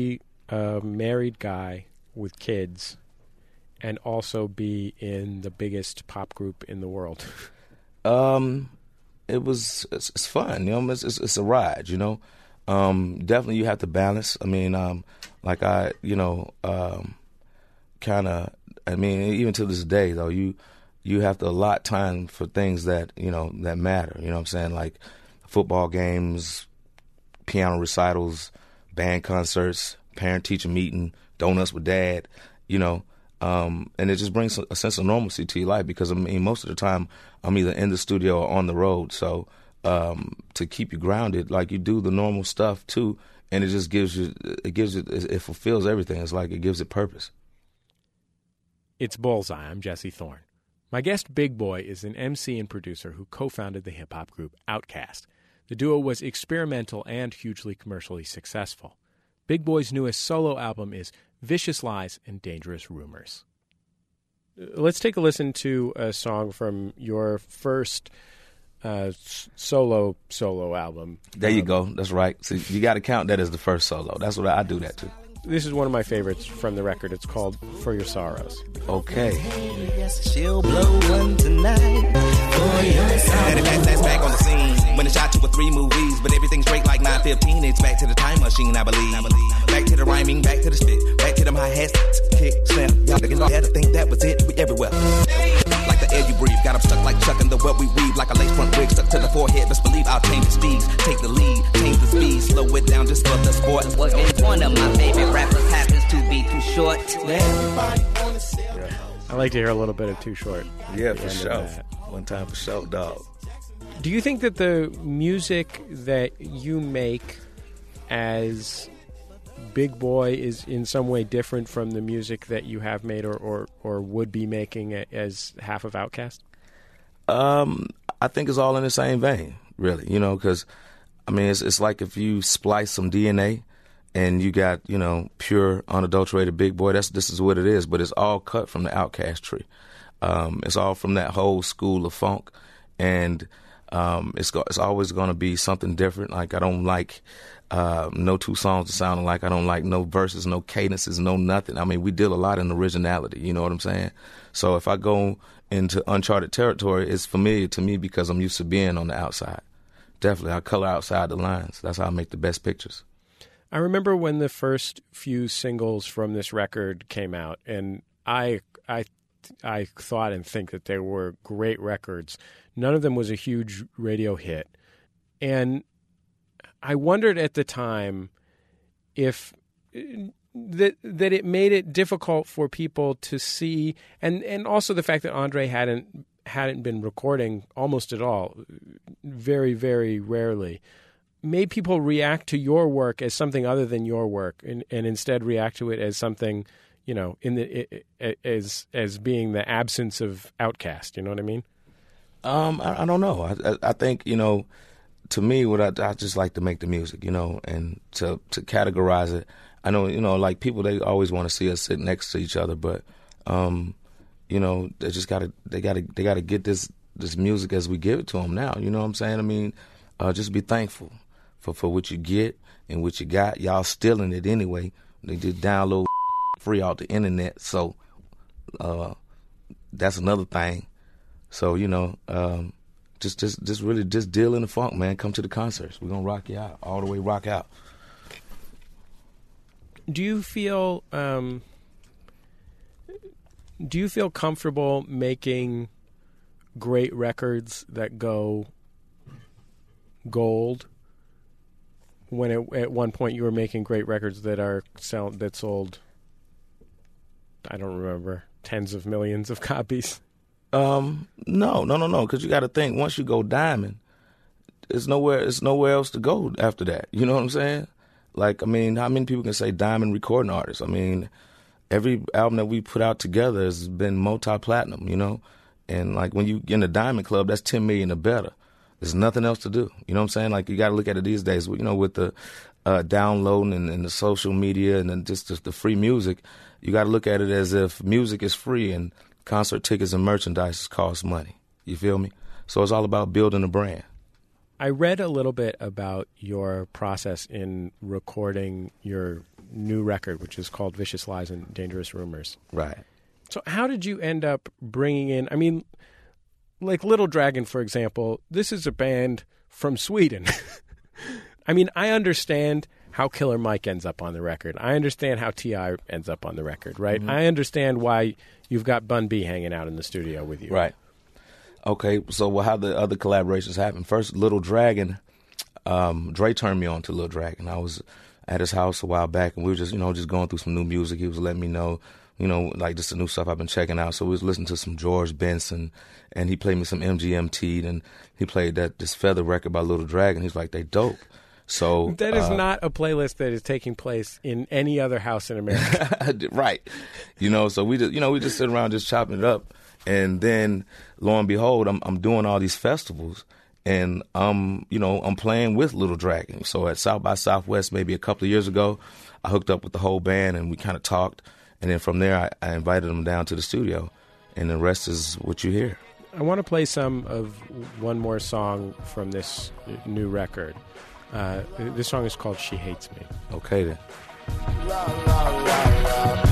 a married guy with kids and also be in the biggest pop group in the world? Um, it was it's, it's fun, you know. It's, it's it's a ride, you know. Um, definitely you have to balance. I mean, um, like I, you know, um, kind of. I mean, even to this day, though, you you have to allot time for things that you know that matter. You know what I'm saying? Like football games, piano recitals, band concerts, parent-teacher meeting, donuts with dad. You know. Um, and it just brings a sense of normalcy to your life because, I mean, most of the time I'm either in the studio or on the road. So um, to keep you grounded, like you do the normal stuff too, and it just gives you, it gives you, it fulfills everything. It's like it gives it purpose. It's Bullseye. I'm Jesse Thorne. My guest, Big Boi, is an M C and producer who co-founded the hip-hop group Outkast. The duo was experimental and hugely commercially successful. Big Boi's newest solo album is Vicious Lies and Dangerous Rumors. Let's take a listen to a song from your first uh, solo solo album. There you um, go. That's right. So you got to count that as the first solo. That's what I, I do that too. This is one of my favorites from the record. It's called For Your Sorrows. Okay. She'll blow one tonight. For your sorrows. That's, that's back on the scene. When it shot you with three movies, but everything's straight like nine fifteen. It's back to the time machine, I believe. I believe. Back to the rhyming, back to the spit, back to them hi-hats, kick, snap. Y'all niggas had to think that was it. We everywhere. Like the air you breathe, got them stuck like Chuck in the web we weave. Like a lace front wig stuck to the forehead. Best believe I'll change the speeds, take the lead, change the speed, slow it down just for the sport. Well, it's one of my favorite rappers happens to be too short. I like to hear a little bit of Too Short. Yeah, for sure. One time for sure, dog. Do you think that the music that you make as Big Boi is in some way different from the music that you have made or, or, or would be making as half of Outkast? Um, I think it's all in the same vein, really, you know, because, I mean, it's, it's like if you splice some D N A and you got, you know, pure, unadulterated Big Boi, that's this is what it is, but it's all cut from the Outkast tree. Um, it's all from that whole school of funk, and um, it's go, it's always going to be something different. Like, I don't like uh, no two songs that sound alike. I don't like no verses, no cadences, no nothing. I mean, we deal a lot in originality, you know what I'm saying? So if I go into uncharted territory, it's familiar to me because I'm used to being on the outside. Definitely, I color outside the lines. That's how I make the best pictures. I remember when the first few singles from this record came out, and I I I thought and think that they were great records. None of them was a huge radio hit. And I wondered at the time if that that it made it difficult for people to see, and, and also the fact that Andre hadn't hadn't been recording almost at all, very, very rarely, made people react to your work as something other than your work, and, and instead react to it as something, you know, in the as as being the absence of Outkast. You know what I mean? Um, I, I don't know. I, I think, you know, to me, what I, I just like to make the music, you know, and to to categorize it. I know, you know, like people, they always want to see us sit next to each other, but, um, you know, they just gotta they gotta they gotta get this this music as we give it to them now. You know what I'm saying? I mean, uh, just be thankful for for what you get and what you got. Y'all stealing it anyway. They just download free off the internet, so uh, that's another thing. So, you know, um, just, just, just really just deal in the funk, man. Come to the concerts. We're going to rock you out, all the way rock out. Do you feel, um, do you feel comfortable making great records that go gold? When it, at one point you were making great records that are sell, that sold, I don't remember, tens of millions of copies? Um, no, no, no, no. Because you got to think, once you go diamond, it's nowhere, it's nowhere else to go after that. You know what I'm saying? Like, I mean, how many people can say diamond recording artists? I mean, every album that we put out together has been multi-platinum, you know? And like when you get in the diamond club, that's ten million or better. There's nothing else to do. You know what I'm saying? Like, you got to look at it these days, you know, with the uh, downloading and, and the social media and then just, just the free music. You got to look at it as if music is free and concert tickets and merchandise cost money. You feel me? So it's all about building a brand. I read a little bit about your process in recording your new record, which is called Vicious Lies and Dangerous Rumors. Right. So how did you end up bringing in, I mean, like Little Dragon, for example, this is a band from Sweden. I mean, I understand how Killer Mike ends up on the record. I understand how T I ends up on the record, right? Mm-hmm. I understand why you've got Bun B hanging out in the studio with you. Right. Okay, so well, how the other collaborations happen. First, Little Dragon, um, Dre turned me on to Little Dragon. I was at his house a while back, and we were just, you know, just going through some new music. He was letting me know, you know, like just the new stuff I've been checking out. So we was listening to some George Benson, and he played me some M G M T, and he played that this Feather record by Little Dragon. He's like, they dope. So that is uh, not a playlist that is taking place in any other house in America. Right. You know, so we just, you know, we just sit around just chopping it up. And then, lo and behold, I'm I'm doing all these festivals, and I'm you know I'm playing with Little Dragon. So at South by Southwest, maybe a couple of years ago, I hooked up with the whole band, and we kind of talked. And then from there, I, I invited them down to the studio, and the rest is what you hear. I want to play some of one more song from this new record. Uh, this song is called "She Hates Me." Okay then. La, la, la, la.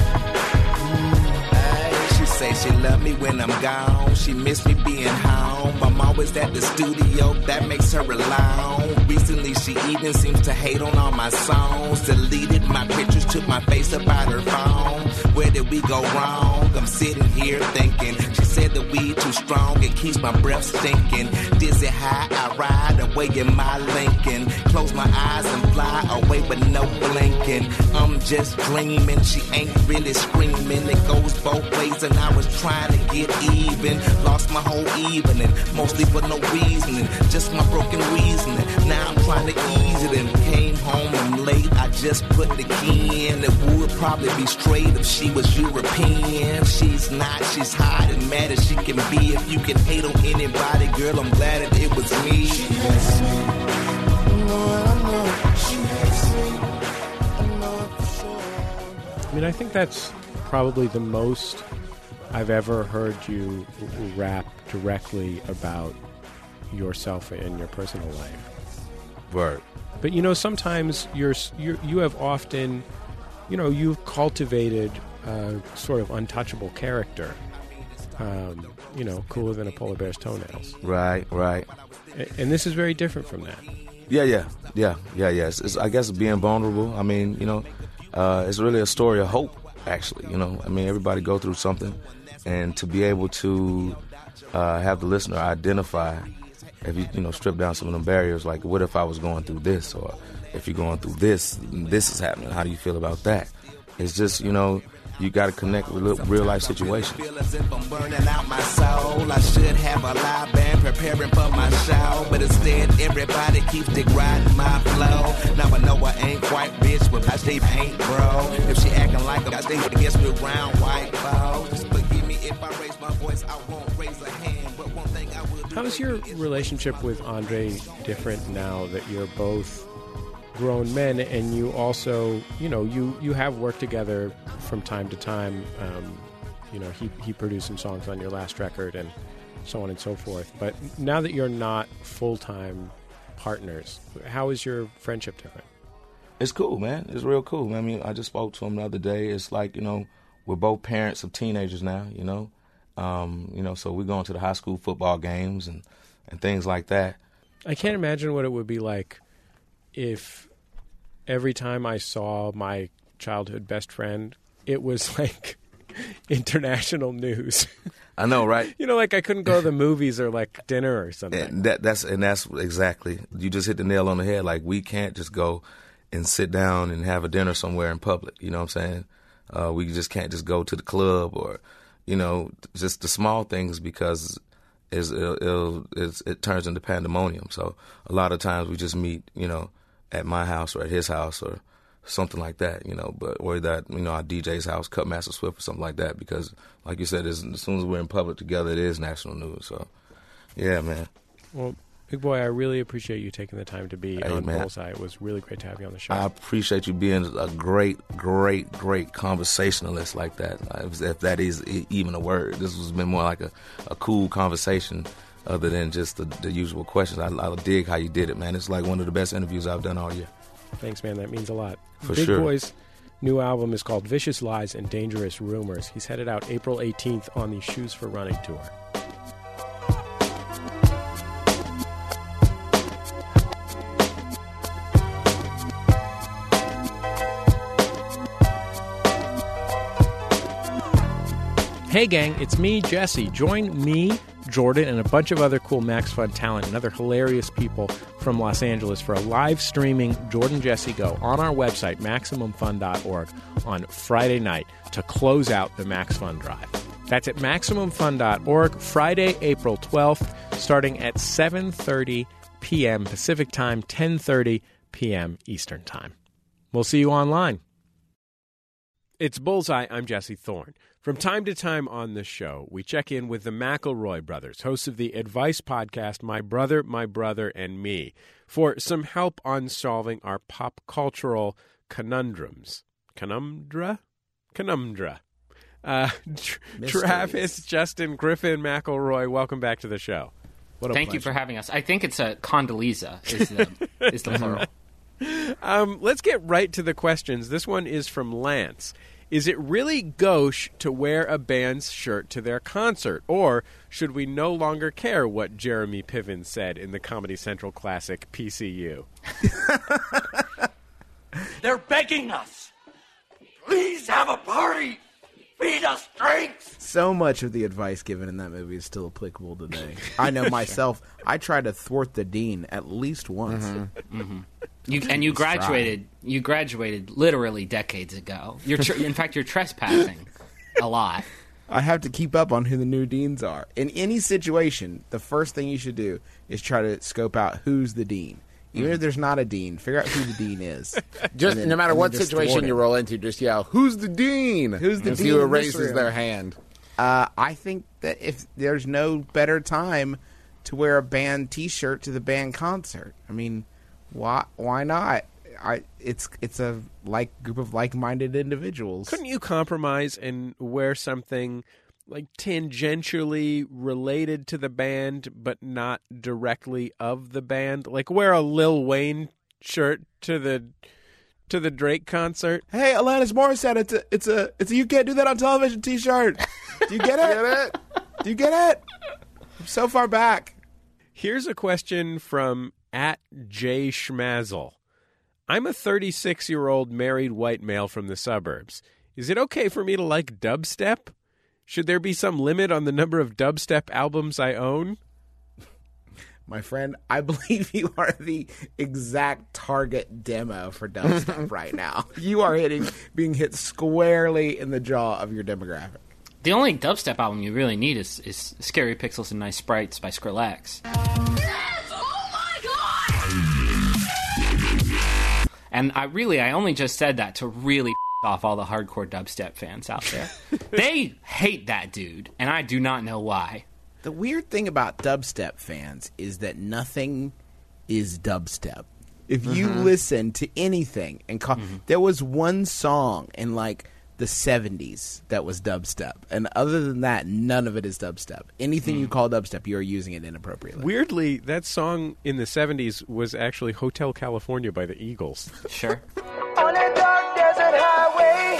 Say she love me when I'm gone. She miss me being home. I'm always at the studio, that makes her alone. Recently she even seems to hate on all my songs. Deleted my pictures, took my face up out her phone. Where did we go wrong? I'm sitting here thinking. She said the weed too strong, it keeps my breath stinking. Dizzy high, I ride away in my Lincoln. Close my eyes and fly away but no blinking. I'm just dreaming, she ain't really screaming. It goes both ways and I was trying to get even. Lost my whole evening, mostly for no reasoning. Just my broken reasoning. Now I'm trying to ease it and came home and late. I just put the key in. It would probably be straight if she was European. She's not, she's hot and mad as she can be. If you can hate on anybody, girl, I'm glad that it was me. She hates me. I know, I know. She hates me. I know it for sure. I mean, I think that's probably the most I've ever heard you rap directly about yourself and your personal life. Word. But, you know, sometimes you're, you're, you have often, you know, you've cultivated a sort of untouchable character, um, you know, cooler than a polar bear's toenails. Right, right. And this is very different from that. Yeah, yeah, yeah, yeah, yeah. It's, it's, I guess being vulnerable, I mean, you know, uh, it's really a story of hope, actually, you know. I mean, everybody go through something, and to be able to uh, have the listener identify, if you, you know, strip down some of them barriers, like, what if I was going through this? Or if you're going through this, this is happening. How do you feel about that? It's just, you know, you got to connect with real life situations. As if I'm burning out my soul. I should have a live band preparing for my show, but instead everybody keeps degrading my flow. Now I know I ain't quite bitch, but I stay paint, bro. If she acting like I stay against me round white bow. Just forgive me if I raise my voice, I won't raise a hand. But one thing I will do. How's your relationship with Andre different now that you're both grown men, and you also, you know, you, you have worked together from time to time. Um, you know, he, he produced some songs on your last record and so on and so forth. But now that you're not full-time partners, how is your friendship different? It's cool, man. It's real cool. I mean, I just spoke to him the other day. It's like, you know, we're both parents of teenagers now, you know. Um, you know, so we're going to the high school football games and, and things like that. I can't imagine what it would be like if every time I saw my childhood best friend, it was like international news. I know, right? You know, like I couldn't go to the movies or like dinner or something. And that, that's and that's exactly, you just hit the nail on the head. Like, we can't just go and sit down and have a dinner somewhere in public. You know what I'm saying? Uh, we just can't just go to the club or, you know, just the small things, because it's, it'll, it'll, it's, it turns into pandemonium. So a lot of times we just meet, you know, at my house or at his house or something like that, you know, but or that, you know, our D J's house, Cutmaster Swift or something like that, because like you said, as, as soon as we're in public together, it is national news. So, yeah, man. Well, Big Boy, I really appreciate you taking the time to be hey, on man. Bullseye. It was really great to have you on the show. I appreciate you being a great, great, great conversationalist like that, if, if that is even a word. This has been more like a, a cool conversation other than just the, the usual questions. I, I dig how you did it, man. It's like one of the best interviews I've done all year. Thanks, man. That means a lot. For Big sure. Boy's new album is called Vicious Lies and Dangerous Rumors. He's headed out April eighteenth on the Shoes for Running tour. Hey gang, it's me, Jesse. Join me, Jordan, and a bunch of other cool Max Fun talent and other hilarious people from Los Angeles for a live streaming Jordan Jesse Go on our website, Maximum Fun dot org, on Friday night to close out the Max Fun Drive. That's at Maximum Fun dot org, Friday, April twelfth, starting at seven thirty p.m. Pacific Time, ten thirty p.m. Eastern Time. We'll see you online. It's Bullseye. I'm Jesse Thorne. From time to time on this show, we check in with the McElroy brothers, hosts of the advice podcast My Brother, My Brother, and Me, for some help on solving our pop cultural conundrums. Conundra? Conundra. Uh, Tr- Travis, Justin, Griffin, McElroy, welcome back to the show. What a Thank pleasure. you for having us. I think it's a Condoleezza is the, is the plural. Um, let's get right to the questions. This one is from Lance. Is it really gauche to wear a band's shirt to their concert, or should we no longer care what Jeremy Piven said in the Comedy Central classic P C U? They're begging us. Please have a party. Feed us drinks. So much of the advice given in that movie is still applicable today. I know myself. I tried to thwart the dean at least once. Mm-hmm. Mm-hmm. You, and you graduated. You graduated literally decades ago. You're tr- in fact, you're trespassing a lot. I have to keep up on who the new deans are. In any situation, the first thing you should do is try to scope out who's the dean. Even if there's not a dean, figure out who the dean is. Just then, no matter what just situation you roll into, just yell, "Who's the dean?" Who's the if dean? If you in raises this room? their hand. Uh, I think that if there's no better time to wear a band T-shirt to the band concert, I mean, why? Why not? I it's it's a like group of like-minded individuals. Couldn't you compromise and wear something like tangentially related to the band, but not directly of the band? Like wear a Lil Wayne shirt to the to the Drake concert. Hey, Alanis Morissette, it's a it's a it's a you can't do that on television T-shirt. Do you get it? Get it? Do you get it? I'm so far back. Here's a question from at J Schmazel. I'm a thirty-six-year-old married white male from the suburbs. Is it okay for me to like dubstep? Should there be some limit on the number of dubstep albums I own? My friend, I believe you are the exact target demo for dubstep right now. You are hitting, being hit squarely in the jaw of your demographic. The only dubstep album you really need is, is Scary Pixels and Nice Sprites by Skrillex. Yes! Oh my God! And I really, I only just said that to really off all the hardcore dubstep fans out there. They hate that dude, and I do not know why. The weird thing about dubstep fans is that nothing is dubstep. If you mm-hmm. listen to anything and call, mm-hmm. there was one song in like the seventies that was dubstep, and other than that, none of it is dubstep. Anything mm. you call dubstep, you are using it inappropriately. Weirdly, that song in the seventies was actually Hotel California by the Eagles. Sure. On a dark desert highway.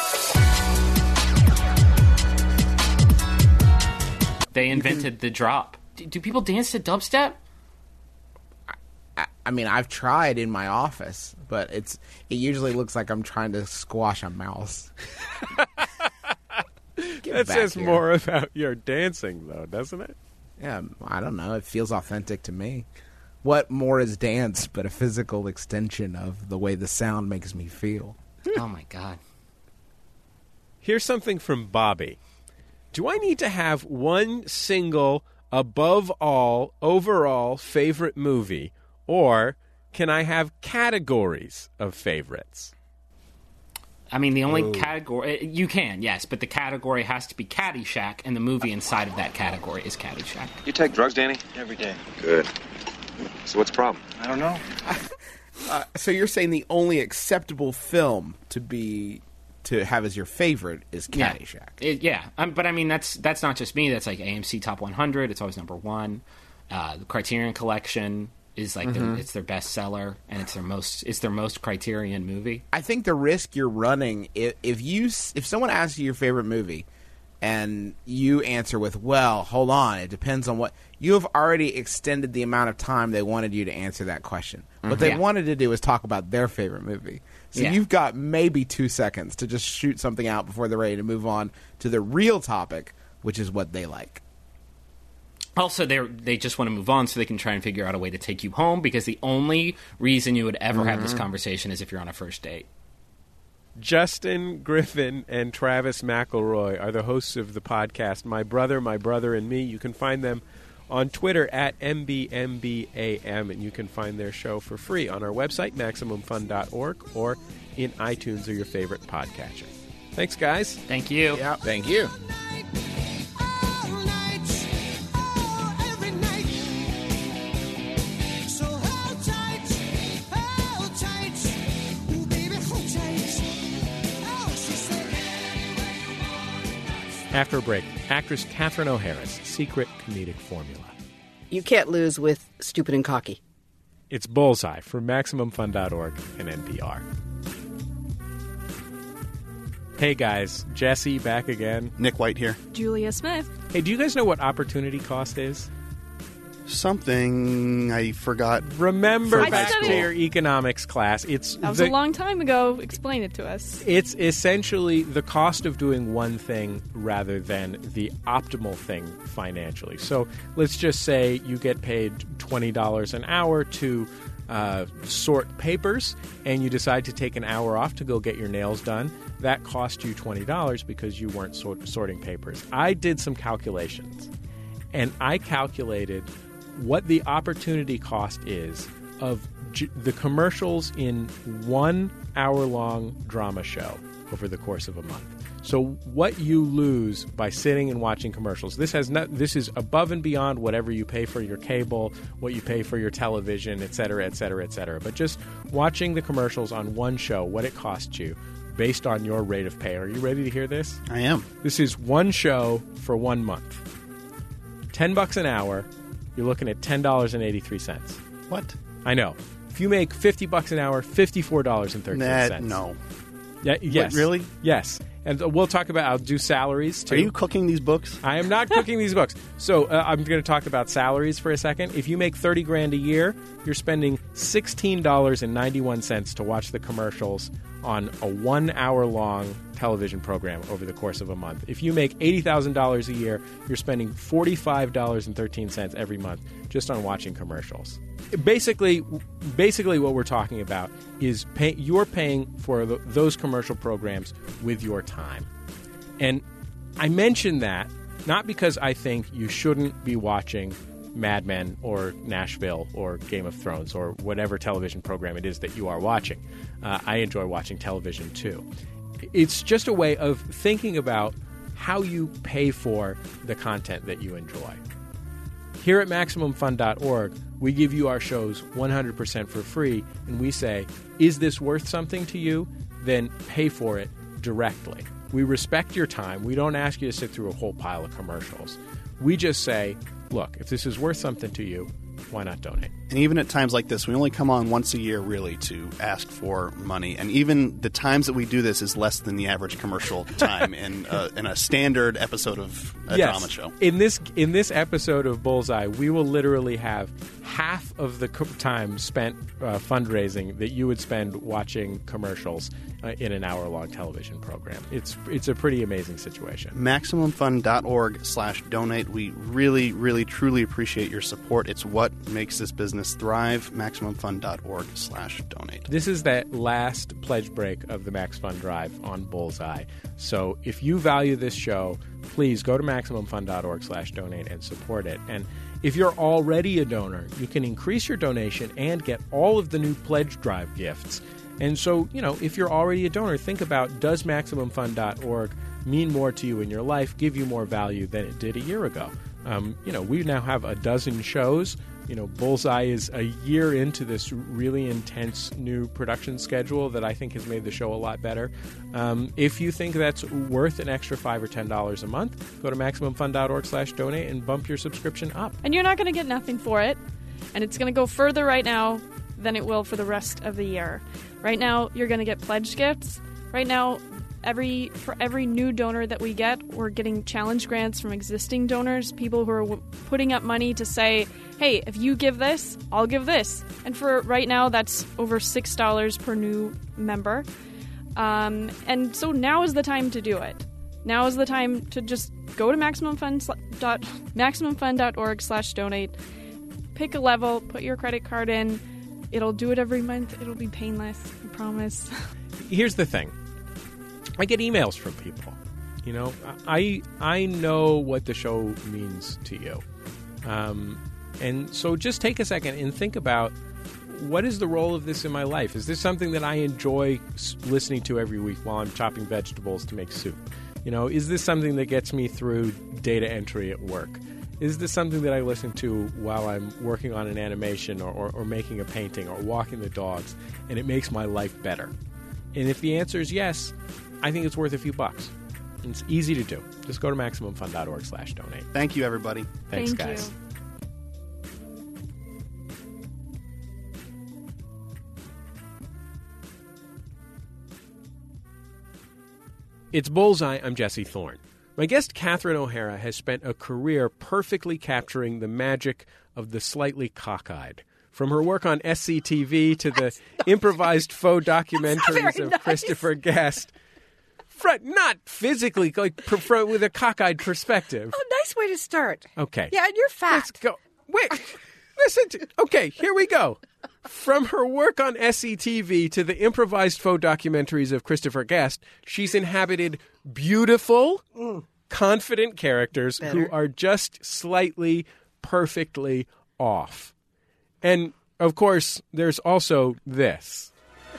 They invented the drop. Do, do people dance to dubstep? I, I mean, I've tried in my office, but it's it usually looks like I'm trying to squash a mouse. That says here. More about your dancing, though, doesn't it? Yeah, I don't know. It feels authentic to me. What more is dance but a physical extension of the way the sound makes me feel? Oh, my God. Here's something from Bobby. Do I need to have one single, above all, overall favorite movie, or can I have categories of favorites? I mean, the only Ooh. category... You can, yes, but the category has to be Caddyshack, and the movie inside of that category is Caddyshack. You take drugs, Danny? Every day. Good. So what's the problem? I don't know. uh, so you're saying the only acceptable film to be to have as your favorite is Caddyshack. Yeah, it, yeah. Um, but I mean, that's that's not just me. That's like A M C Top one hundred. It's always number one. Uh, the Criterion Collection is like Mhm. their, it's their best seller, and it's their most it's their most Criterion movie. I think the risk you're running if, if you s- if someone asks you your favorite movie, and you answer with, "Well, hold on, it depends on what," you have already extended the amount of time they wanted you to answer that question. What Mhm. they Yeah. wanted to do is talk about their favorite movie. So Yeah. you've got maybe two seconds to just shoot something out before they're ready to move on to the real topic, which is what they like. Also, they they just want to move on so they can try and figure out a way to take you home, because the only reason you would ever have this Mhm. conversation is if you're on a first date. Justin Griffin and Travis McElroy are the hosts of the podcast My Brother, My Brother and Me. You can find them on Twitter at M B M B A M, and you can find their show for free on our website, Maximum Fun dot org, or in iTunes or your favorite podcatcher. Thanks, guys. Thank you. Yeah, thank you. After a break, actress Catherine O'Hara's secret comedic formula. You can't lose with Stupid and Cocky. It's Bullseye from Maximum Fun dot org and N P R. Hey guys, Jesse back again. Nick White here. Julia Smith. Hey, do you guys know what opportunity cost is? Something I forgot. Remember I back to studied- your economics class. It's That was the- a long time ago. Explain it to us. It's essentially the cost of doing one thing rather than the optimal thing financially. So let's just say you get paid twenty dollars an hour to uh, sort papers, and you decide to take an hour off to go get your nails done. That cost you twenty dollars because you weren't sort- sorting papers. I did some calculations, and I calculated what the opportunity cost is of j- the commercials in one hour-long drama show over the course of a month. So what you lose by sitting and watching commercials, this has not, this is above and beyond whatever you pay for your cable, what you pay for your television, et cetera, et cetera, et cetera. But just watching the commercials on one show, what it costs you based on your rate of pay. Are you ready to hear this? I am. This is one show for one month. Ten bucks an hour. You're looking at ten dollars and eighty-three cents. What? I know. If you make fifty bucks an hour, fifty-four dollars and thirteen Nah, cents. no. Yeah, yes. really? Yes. And uh, we'll talk about, I'll do salaries too. Are you cooking these books? I am not cooking these books. So uh, I'm going to talk about salaries for a second. If you make thirty grand a year, you're spending sixteen dollars and ninety-one cents to watch the commercials on a one hour long television program over the course of a month. If you make eighty thousand dollars a year, you're spending forty-five dollars and thirteen cents every month just on watching commercials. Basically, basically what we're talking about is pay, you're paying for the, those commercial programs with your time. And I mention that not because I think you shouldn't be watching Mad Men or Nashville or Game of Thrones or whatever television program it is that you are watching. Uh, I enjoy watching television too. It's just a way of thinking about how you pay for the content that you enjoy. Here at Maximum Fun dot org, we give you our shows one hundred percent for free, and we say, is this worth something to you? Then pay for it directly. We respect your time. We don't ask you to sit through a whole pile of commercials. We just say, look, if this is worth something to you, why not donate? And even at times like this, we only come on once a year, really, to ask for money. And even the times that we do this is less than the average commercial time in a, in a standard episode of a Yes. drama show. In this in this episode of Bullseye, we will literally have half of the co- time spent uh, fundraising that you would spend watching commercials uh, in an hour-long television program. It's it's a pretty amazing situation. MaximumFun.org slash donate. We really, really, truly appreciate your support. It's what makes this business thrive. MaximumFun.org slash donate. This is that last pledge break of the Max Fun Drive on Bullseye. So if you value this show, please go to MaximumFun.org slash donate and support it. And if you're already a donor, you can increase your donation and get all of the new pledge drive gifts. And so, you know, if you're already a donor, think about, does Maximum Fun dot org mean more to you in your life, give you more value than it did a year ago? Um, you know, we now have a dozen shows You know, Bullseye is a year into this really intense new production schedule that I think has made the show a lot better. Um, if you think that's worth an extra five or ten dollars a month, go to MaximumFun.org slash donate and bump your subscription up. And you're not going to get nothing for it. And it's going to go further right now than it will for the rest of the year. Right now, you're going to get pledge gifts. Right now, every for every new donor that we get, we're getting challenge grants from existing donors, people who are w- putting up money to say, hey, if you give this, I'll give this. And for right now, that's over six dollars per new member. Um, and so now is the time to do it. Now is the time to just go to MaximumFun dot, MaximumFun.org slash donate. Pick a level, put your credit card in. It'll do it every month. It'll be painless, I promise. Here's the thing. I get emails from people. You know, I I know what the show means to you. Um, and so just take a second and think about, what is the role of this in my life? Is this something that I enjoy listening to every week while I'm chopping vegetables to make soup? You know, is this something that gets me through data entry at work? Is this something that I listen to while I'm working on an animation or, or, or making a painting or walking the dogs, and it makes my life better? And if the answer is yes, I think it's worth a few bucks. And it's easy to do. Just go to MaximumFun.org slash donate. Thank you, everybody. Thanks, Thank guys. you. It's Bullseye. I'm Jesse Thorne. My guest, Catherine O'Hara, has spent a career perfectly capturing the magic of the slightly cockeyed. From her work on S C T V to the improvised faux documentaries of nice. Christopher Guest. Fred, not physically, like per, with a cockeyed perspective. Oh, nice way to start. Okay. Yeah, and you're fat. Let's go. Wait, listen to... Okay, here we go. From her work on S C T V to the improvised faux documentaries of Christopher Guest, she's inhabited beautiful, mm. confident characters Better. who are just slightly, perfectly off. And, of course, there's also this.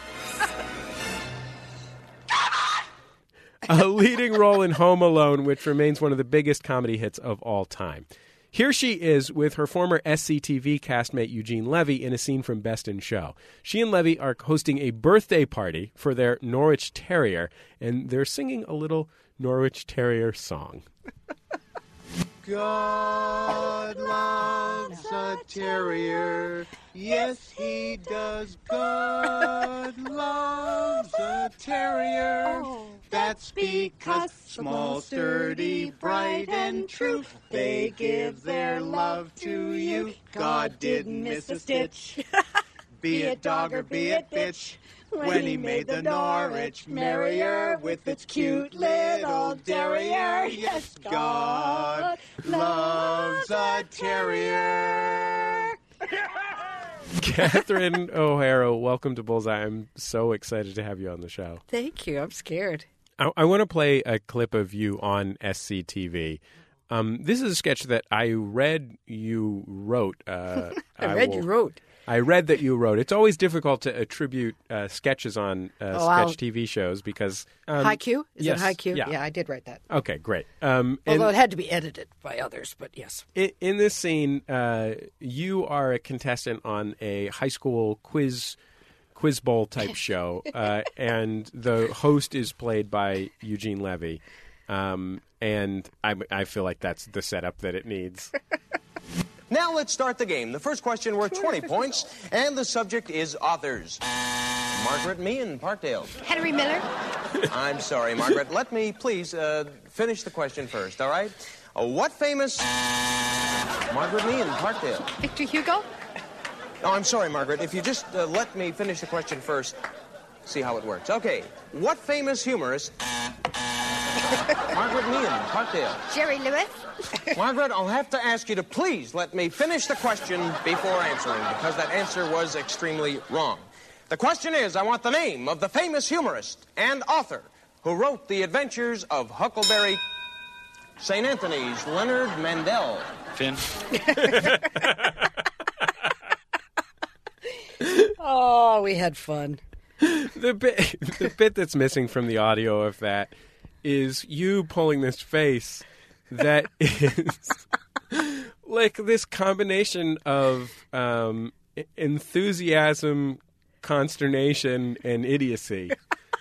A leading role in Home Alone, which remains one of the biggest comedy hits of all time. Here she is with her former S C T V castmate Eugene Levy in a scene from Best in Show. She and Levy are hosting a birthday party for their Norwich Terrier, and they're singing a little Norwich Terrier song. God loves a terrier. Yes, he does. God loves a terrier. That's because small, sturdy, bright, and true, they give their love to you. God didn't miss a stitch. Be it dog or be it bitch. When he made the Norwich Merrier with its cute little derriere. Yes, God loves a terrier. Catherine O'Hara, welcome to Bullseye. I'm so excited to have you on the show. Thank you. I'm scared. I, I want to play a clip of you on S C T V. Um, this is a sketch that I read you wrote. Uh, I read will, you wrote. I read that you wrote. It's always difficult to attribute uh, sketches on uh, Oh, sketch I'll- T V shows because... Um, Haiku? Is yes, it Haiku? Yeah. I did write that. Okay, great. Um, Although and it had to be edited by others, but yes. in, in this scene, uh, you are a contestant on a high school quiz quiz bowl type show, uh, and the host is played by Eugene Levy. Um, and I, I feel like that's the setup that it needs. Now let's start the game. The first question worth twenty points, and the subject is authors. Margaret Meehan, Parkdale. Henry Miller. I'm sorry, Margaret. Let me please uh, finish the question first, all right? Uh, what famous... Margaret Meehan, Parkdale. Victor Hugo. No, I'm sorry, Margaret. If you just uh, let me finish the question first, see how it works. Okay. What famous humorist... Margaret Meehan, Parkdale. Jerry Lewis. Margaret, I'll have to ask you to please let me finish the question before answering, because that answer was extremely wrong. The question is, I want the name of the famous humorist and author who wrote The Adventures of Huckleberry Saint Anthony's, Leonard Mandel. Finn. Oh, we had fun. the bit the bit that's missing from the audio of that is you pulling this face that is like this combination of um, enthusiasm, consternation, and idiocy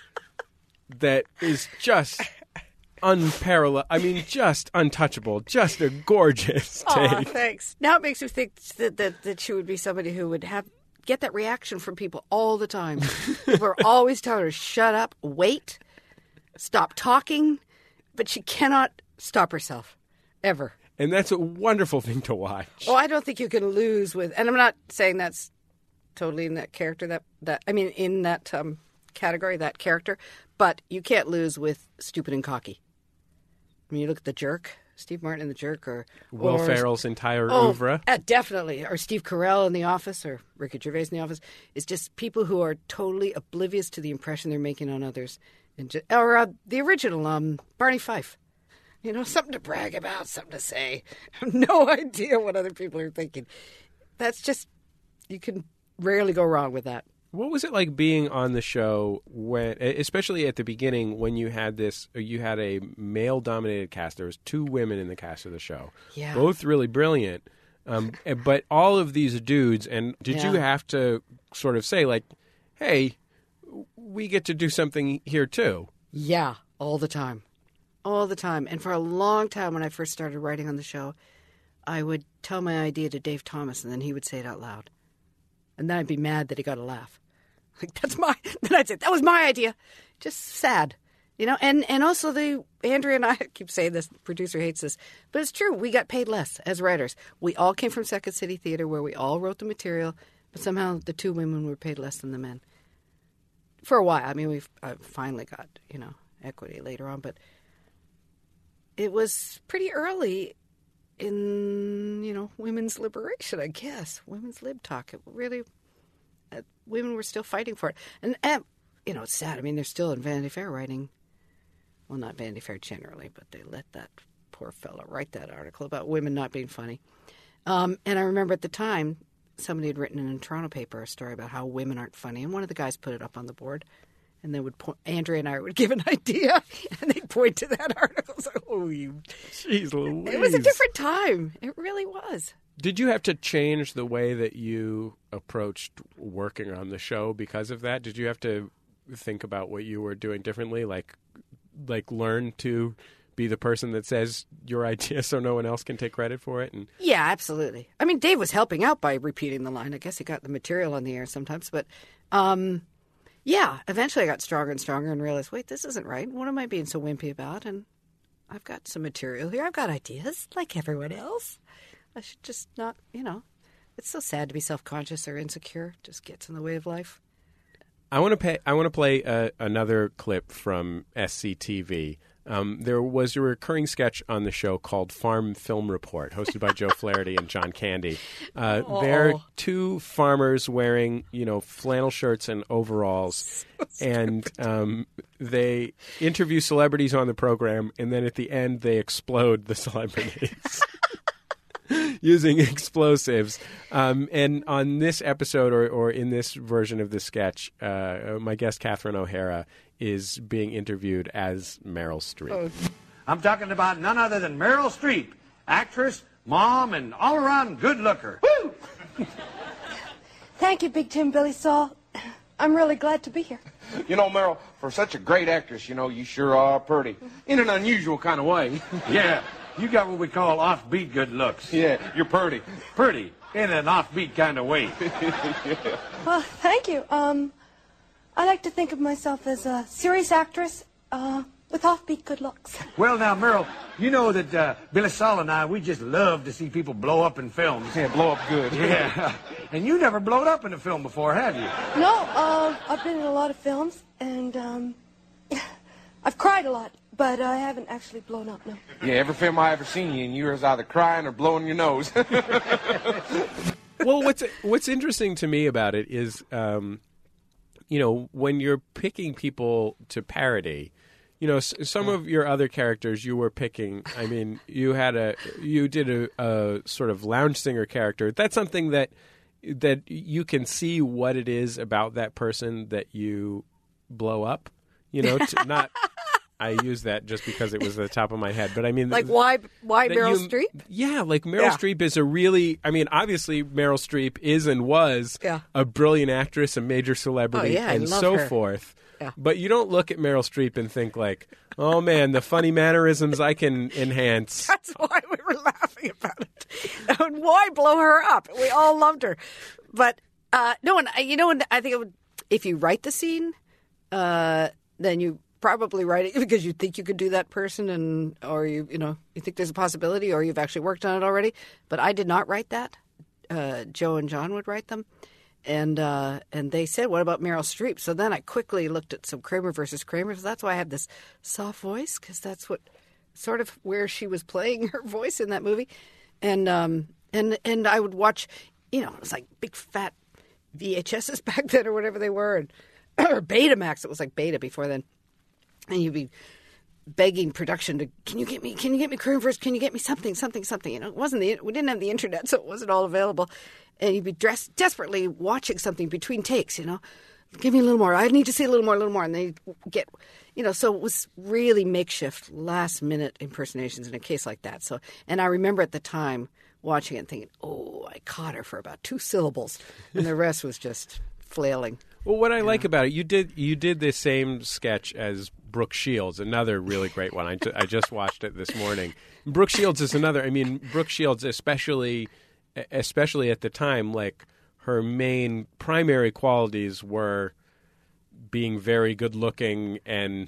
that is just unparalleled. I mean, just untouchable. Just a gorgeous take. Oh, thanks. Now it makes me think that, that that she would be somebody who would have get that reaction from people all the time. People are always telling her, shut up, wait, stop talking, but she cannot stop herself, ever. And that's a wonderful thing to watch. Oh, I don't think you can lose with, and I'm not saying that's totally in that character, that, that I mean, in that um, category, that character, but you can't lose with stupid and cocky. I mean, you look at The Jerk, Steve Martin in The Jerk, or Will or, Ferrell's entire oh, oeuvre. Uh, definitely. Or Steve Carell in The Office, or Ricky Gervais in The Office. It's just people who are totally oblivious to the impression they're making on others. And just, or uh, the original, um, Barney Fife. You know, something to brag about, something to say. I have no idea what other people are thinking. That's just, you can rarely go wrong with that. What was it like being on the show when, especially at the beginning, when you had this, you had a male-dominated cast. There was two women in the cast of the show, Yeah. both really brilliant. Um, but all of these dudes, and did Yeah. you have to sort of say like, "Hey, we get to do something here too"? Yeah, all the time. All the time. And for a long time when I first started writing on the show, I would tell my idea to Dave Thomas, and then he would say it out loud. And then I'd be mad that he got a laugh. Like, that's my, then I'd say, that was my idea. Just sad, you know? And and also the, Andrea and I keep saying this, the producer hates this, but it's true. We got paid less as writers. We all came from Second City Theater where we all wrote the material, but somehow the two women were paid less than the men. For a while. I mean, we've uh, finally got, you know, equity later on, but it was pretty early in, you know, women's liberation, I guess. Women's lib talk. It really... Uh, women were still fighting for it. And, and, you know, it's sad. I mean, they're still in Vanity Fair writing, well, not Vanity Fair generally, but they let that poor fellow write that article about women not being funny. Um, and I remember at the time, somebody had written in a Toronto paper a story about how women aren't funny, and one of the guys put it up on the board, and they would point, Andrea and I would give an idea, and they'd point to that article. So, oh, you... Jeez Louise. It was a different time. It really was. Did you have to change the way that you approached working on the show because of that? Did you have to think about what you were doing differently, like like learn to be the person that says your idea so no one else can take credit for it? And yeah, absolutely. I mean, Dave was helping out by repeating the line. I guess he got the material on the air sometimes. But, um, yeah, eventually I got stronger and stronger and realized, wait, this isn't right. What am I being so wimpy about? And I've got some material here. I've got ideas like everyone else. I should just not, you know, it's so sad to be self-conscious or insecure. It just gets in the way of life. I want to pay. I want to play uh, another clip from S C T V. Um, there was a recurring sketch on the show called Farm Film Report, hosted by Joe Flaherty and John Candy. Uh, they're two farmers wearing, you know, flannel shirts and overalls, so and um, they interview celebrities on the program, and then at the end they explode the celebrities. Using explosives. Um, and on this episode, or, or in this version of the sketch, uh, my guest, Catherine O'Hara, is being interviewed as Meryl Streep. Oh. I'm talking about none other than Meryl Streep, actress, mom, and all-around good looker. Woo! Thank you, Big Tim Billy Saul. I'm really glad to be here. You know, Meryl, for such a great actress, you know, you sure are pretty. In an unusual kind of way. Yeah. You got what we call offbeat good looks. Yeah, you're pretty. Pretty, in an offbeat kind of way. Yeah. Well, thank you. Um, I like to think of myself as a serious actress uh, with offbeat good looks. Well, now, Meryl, you know that uh, Billy Saul and I, we just love to see people blow up in films. Yeah, blow up good. Yeah. And you never blowed up in a film before, have you? No, uh, I've been in a lot of films, and um, I've cried a lot. But I haven't actually blown up, no. Yeah, every film I ever seen you in, you was either crying or blowing your nose. Well, what's what's interesting to me about it is, um, you know, when you're picking people to parody, you know, s- some of your other characters you were picking. I mean, you had a you did a, a sort of lounge singer character. That's something that that you can see what it is about that person that you blow up. You know, to not. I used that just because it was the top of my head. But I mean, Like, why why that Meryl you- Streep? Yeah, like Meryl Yeah. Streep is a really, I mean, obviously Meryl Streep is and was Yeah. a brilliant actress, a major celebrity, Oh, yeah, I and love so her. forth. Yeah. But you don't look at Meryl Streep and think like, oh man, the funny mannerisms I can enhance. That's why we were laughing about it. And why blow her up? We all loved her. But, uh, no, and I- you know, and I think it would, if you write the scene, uh, then you probably write it because you think you could do that person, and or you, you know, you think there's a possibility, or you've actually worked on it already. But I did not write that. Uh, Joe and John would write them. And uh, and they said, what about Meryl Streep? So then I quickly looked at some Kramer versus Kramer. So that's why I have this soft voice, because that's what sort of where she was playing her voice in that movie. And um, and and I would watch, you know, it was like big fat V H S's back then or whatever they were, and or Betamax. It was like Beta before then. And you'd be begging production to, can you get me, can you get me Kramer versus, can you get me something, something, something. You know, it wasn't the, we didn't have the internet, so it wasn't all available. And you'd be dressed, desperately watching something between takes, you know. Give me a little more. I need to see a little more, a little more. And they get, you know, so it was really makeshift, last minute impersonations in a case like that. So, and I remember at the time watching it and thinking, oh, I caught her for about two syllables. And the rest was just flailing. Well, what I like about it, you did you did the same sketch as Brooke Shields, another really great one. I, ju- I just watched it this morning. Brooke Shields is another. I mean, Brooke Shields, especially especially at the time, like her main primary qualities were being very good looking and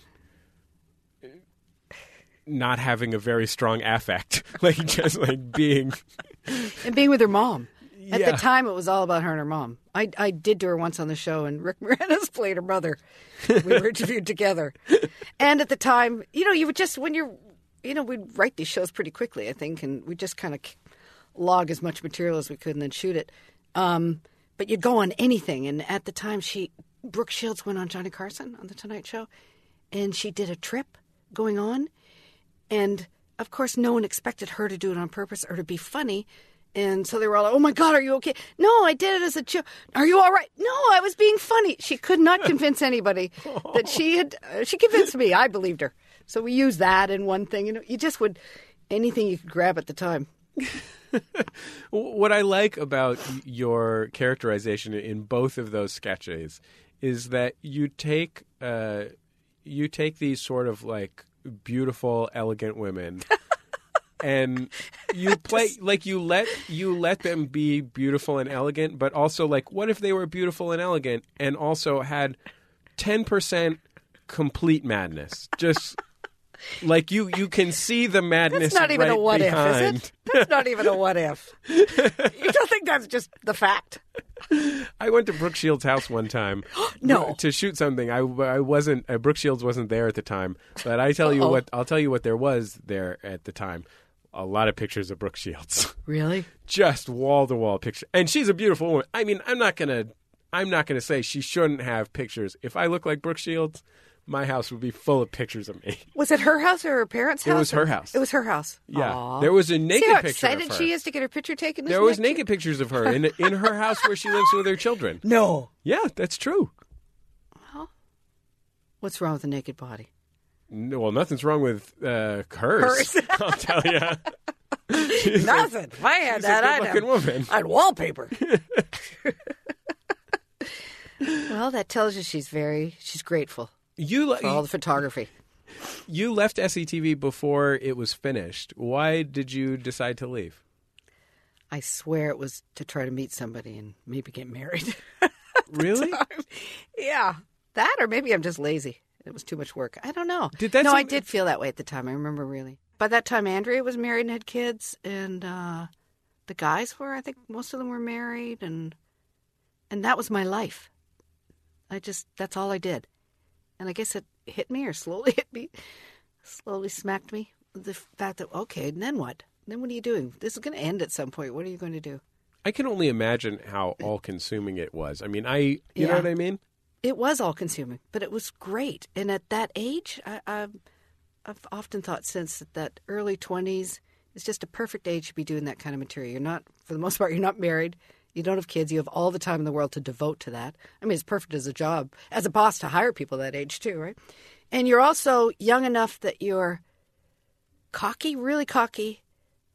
not having a very strong affect, like just like being and being with her mom. At Yeah. the time, it was all about her and her mom. I, I did do her once on the show, and Rick Moranis played her mother. We were interviewed together. And at the time, you know, you would just, when you're, you know, we'd write these shows pretty quickly, I think, and we just kind of log as much material as we could and then shoot it. Um, but you'd go on anything. And at the time, she, Brooke Shields went on Johnny Carson on The Tonight Show, and she did a trip going on. And, of course, no one expected her to do it on purpose or to be funny. And so they were all like, oh, my God, are you okay? No, I did it as a joke. Are you all right? No, I was being funny. She could not convince anybody that she had. Uh, she convinced me. I believed her. So we used that in one thing. You know, you just would, anything you could grab at the time. What I like about your characterization in both of those sketches is that you take uh, you take these sort of like beautiful, elegant women, and you play like you let you let them be beautiful and elegant, but also like, what if they were beautiful and elegant and also had ten percent complete madness? Just like you, you can see the madness. That's not even right a what behind. if, is it? That's not even a what if. You don't think that's just the fact? I went to Brooke Shields' house one time No. to shoot something. I, I wasn't uh, Brooke Shields wasn't there at the time, but I tell you Uh-oh. what I'll tell you what there was there at the time. A lot of pictures of Brooke Shields. Really? Just wall to wall pictures, and she's a beautiful woman. I mean, I'm not gonna I'm not gonna say she shouldn't have pictures. If I look like Brooke Shields, my house would be full of pictures of me. Was it her house or her parents' It house? was her house. It was her house. Yeah, Aw. there was a naked See how picture of excited her. she is to get her picture taken? There Isn't was that naked pictures of her in in her house where she lives with her children. No. Yeah, that's true. What's wrong with a naked body? No, well, nothing's wrong with uh, hers. Hers. I'll tell you. Nothing. If I had she's a that, I'd good-looking have, woman. I'd wallpaper. Well, that tells you she's very, she's grateful You for all the photography. You left S E T V before it was finished. Why did you decide to leave? I swear it was to try to meet somebody and maybe get married. Really? Yeah. That or maybe I'm just lazy. It was too much work. I don't know. Did that no, I seem- did feel that way at the time. I remember really. By that time, Andrea was married and had kids, and uh, the guys were, I think most of them were married, and and that was my life. I just, that's all I did. And I guess it hit me or slowly hit me, slowly smacked me. The fact that, okay, and then what? Then what are you doing? This is going to end at some point. What are you going to do? I can only imagine how all-consuming it was. I mean, I, you Yeah. know what I mean? It was all-consuming, but it was great. And at that age, I, I, I've often thought since that, that early twenties is just a perfect age to be doing that kind of material. You're not, for the most part, you're not married. You don't have kids. You have all the time in the world to devote to that. I mean, it's perfect as a job, as a boss, to hire people that age too, right? And you're also young enough that you're cocky, really cocky,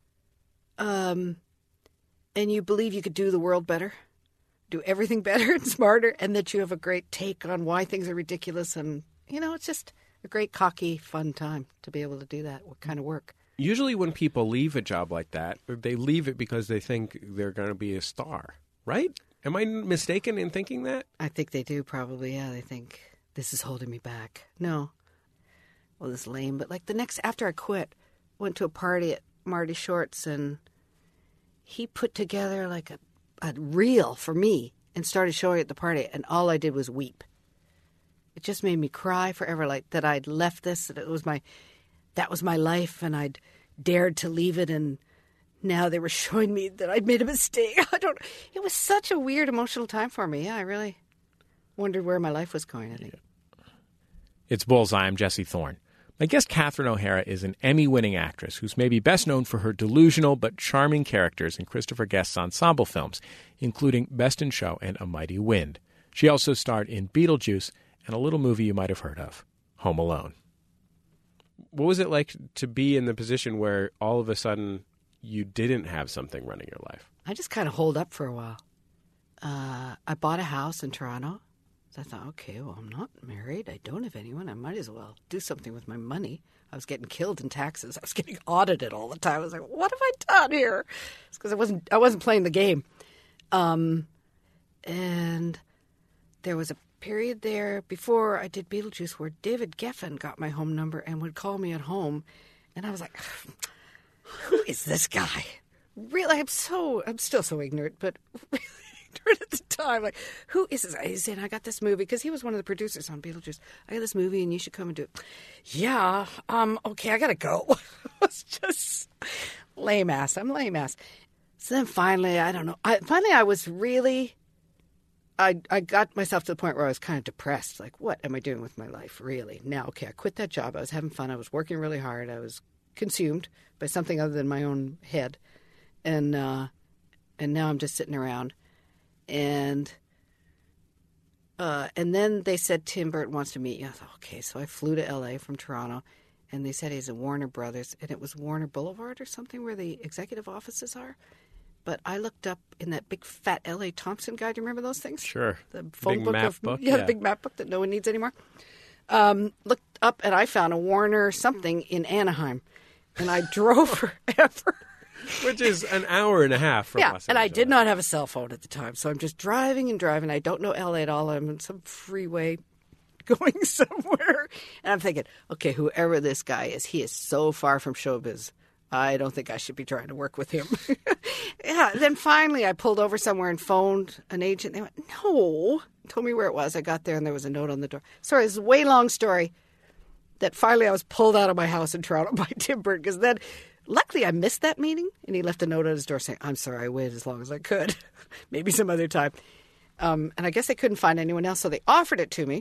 um, and you believe you could do the world better, do everything better and smarter, and that you have a great take on why things are ridiculous. And, you know, it's just a great, cocky, fun time to be able to do that kind of work. Usually when people leave a job like that, they leave it because they think they're going to be a star, right? Am I mistaken in thinking that? I think they do probably, yeah. They think, this is holding me back. No. Well, this is lame. But like the next, after I quit, went to a party at Marty Short's, and he put together like a, a reel for me and started showing it at the party, and all I did was weep. It just made me cry forever, like that I'd left this, that it was my, that was my life, and I'd dared to leave it, and now they were showing me that I'd made a mistake. I don't. It was such a weird emotional time for me. Yeah, I really wondered where my life was going, I think. It's Bullseye. I'm Jesse Thorne. My guest, Catherine O'Hara, is an Emmy-winning actress who's maybe best known for her delusional but charming characters in Christopher Guest's ensemble films, including Best in Show and A Mighty Wind. She also starred in Beetlejuice and a little movie you might have heard of, Home Alone. What was it like to be in the position where all of a sudden you didn't have something running your life? I just kind of holed up for a while. Uh, I bought a house in Toronto. So I thought, okay, well, I'm not married. I don't have anyone. I might as well do something with my money. I was getting killed in taxes. I was getting audited all the time. I was like, what have I done here? It's because I wasn't, I wasn't playing the game. Um, and there was a period there before I did Beetlejuice where David Geffen got my home number and would call me at home. And I was like, who is this guy? Really, I'm so, I'm still so ignorant, but really ignorant at the time. Like, who is this? He said, I got this movie, because he was one of the producers on Beetlejuice. I got this movie and you should come and do it. Yeah, um, okay, I gotta go. It was just lame ass. I'm lame ass. So then finally, I don't know. I, finally, I was really, I I got myself to the point where I was kind of depressed. Like, what am I doing with my life, really? Now, okay, I quit that job. I was having fun. I was working really hard. I was consumed by something other than my own head. And uh, and now I'm just sitting around. And uh, and then they said Tim Burton wants to meet you. I thought, okay, so I flew to L A from Toronto. And they said he's at Warner Brothers. And it was Warner Boulevard or something where the executive offices are. But I looked up in that big fat L A Thompson guide. Do you remember those things? Sure. The phone big book map of book. Yeah, Yeah, the big map book that no one needs anymore. Um, looked up and I found a Warner something in Anaheim, and I drove forever. Which is an hour and a half from yeah, Los and I Angeles. did not have a cell phone at the time, so I'm just driving and driving. I don't know L A at all. I'm on some freeway going somewhere, and I'm thinking, okay, whoever this guy is, he is so far from showbiz. I don't think I should be trying to work with him. Yeah. Then finally, I pulled over somewhere and phoned an agent. They went, no, told me where it was. I got there and there was a note on the door. Sorry, it's a way long story. That finally I was pulled out of my house in Toronto by Tim Burton, because then, luckily, I missed that meeting, and he left a note on his door saying, I'm sorry, I waited as long as I could. Maybe some other time. Um, and I guess they couldn't find anyone else, so they offered it to me.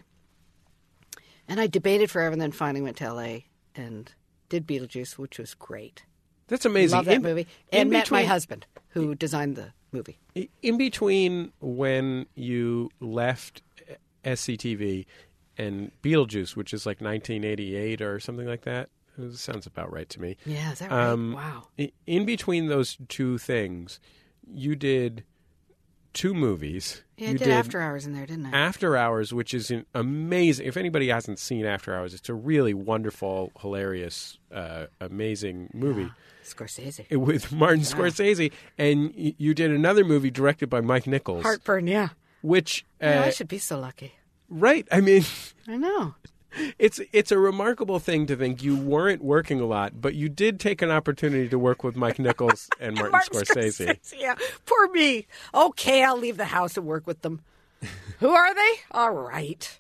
And I debated forever, and then finally went to L A and did Beetlejuice, which was great. That's amazing. Love that In- movie. in And met between- my husband, who designed the movie. In between when you left S C T V and Beetlejuice, which is like nineteen eighty-eight or something like that, it sounds about right to me. Yeah, is that right? Um, Wow. i- In between those two things, you did two movies. Yeah, I you did After Hours in there, didn't I? After Hours, which is an amazing. If anybody hasn't seen After Hours, it's a really wonderful, hilarious, uh, amazing movie. Scorsese. With Martin Yeah. Scorsese. And y- you did another movie directed by Mike Nichols. Heartburn, yeah. Which. Uh, Yeah, I should be so lucky. Right. I mean. I know. It's it's a remarkable thing to think you weren't working a lot, but you did take an opportunity to work with Mike Nichols and Martin, Martin Scorsese. Scorsese, yeah. Poor me. Okay, I'll leave the house and work with them. Who are they? All right.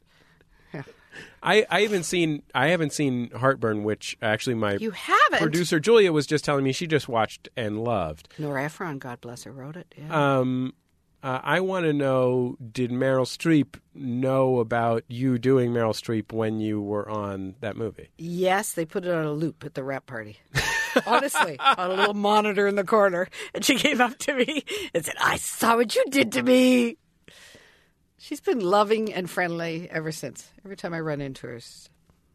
I, I haven't seen I haven't seen Heartburn, which actually my You haven't? producer Julia was just telling me she just watched and loved. Nora Ephron, God bless her, wrote it. Yeah. Um, uh, I want to know: did Meryl Streep know about you doing Meryl Streep when you were on that movie? Yes, they put it on a loop at the rap party. Honestly, on a little monitor in the corner. And she came up to me and said, I saw what you did to me. She's been loving and friendly ever since. Every time I run into her, it's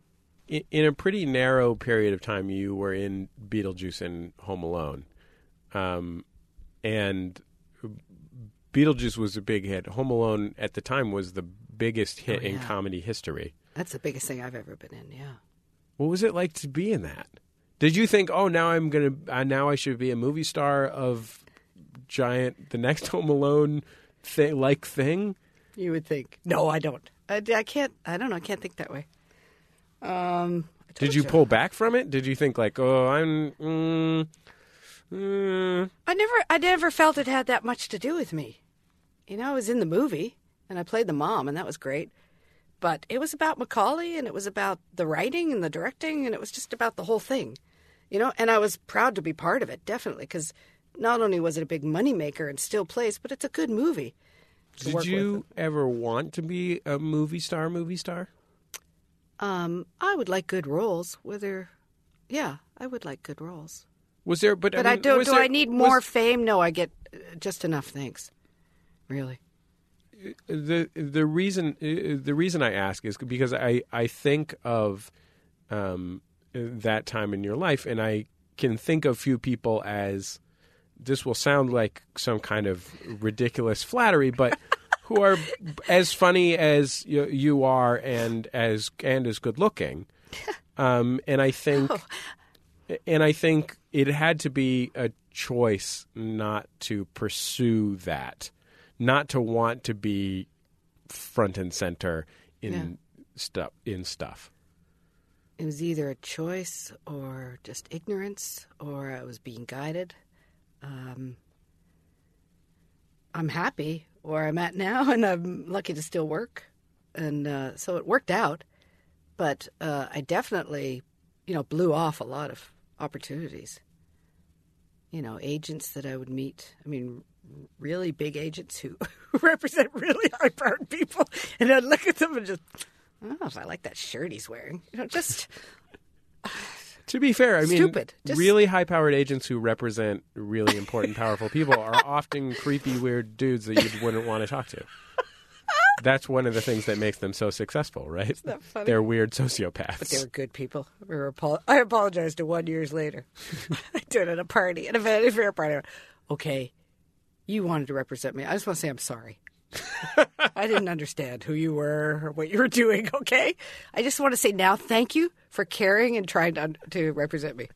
in, in a pretty narrow period of time, you were in Beetlejuice and Home Alone, um, and Beetlejuice was a big hit. Home Alone at the time was the biggest hit Oh, yeah. in comedy history. That's the biggest thing I've ever been in. Yeah. What was it like to be in that? Did you think, oh, now I'm gonna, uh, now I should be a movie star of giant, the next Home Alone thing, like thing? You would think. No, I don't. I, I can't. I don't know. I can't think that way. Um, I Did told you pull back from it? Did you think like, oh, I'm? Mm, mm. I never. I never felt it had that much to do with me. You know, I was in the movie and I played the mom, and that was great. But it was about Macaulay, and it was about the writing and the directing, and it was just about the whole thing. You know, and I was proud to be part of it, definitely, because not only was it a big moneymaker and still plays, but it's a good movie. to Did work you with. ever want to be a movie star? Movie star? Um, I would like good roles. Whether, yeah, I would like good roles. Was there? But But I, I, mean, don't. was Do there- I need was- more fame? No, I get uh, just enough. Thanks. Really. the the reason uh, the reason I ask is because I, I think of um, that time in your life, and I can think of few people as, this will sound like some kind of ridiculous flattery, but who are as funny as you, you are, and as and as good looking. Um, and I think, and I think it had to be a choice not to pursue that. Not to want to be front and center in Yeah. stuff. In stuff, It was either a choice or just ignorance, or I was being guided. Um, I'm happy where I'm at now, and I'm lucky to still work, and uh, so it worked out. But uh, I definitely, you know, blew off a lot of opportunities. You know, agents that I would meet. I mean, really big agents who represent really high-powered people, and I'd look at them and just, I don't know if I like that shirt he's wearing. You know, just to be fair, I mean, Stupid. Just- really high-powered agents who represent really important, powerful people are often creepy, weird dudes that you wouldn't want to talk to. That's one of the things that makes them so successful, right? Isn't that funny? They're weird sociopaths. But they were good people. We were apo- I apologized to one years later. I did it at a party, at a Vanity Fair party. I went, okay, you wanted to represent me. I just want to say I'm sorry. I didn't understand who you were or what you were doing, okay? I just want to say now thank you for caring and trying to, to represent me.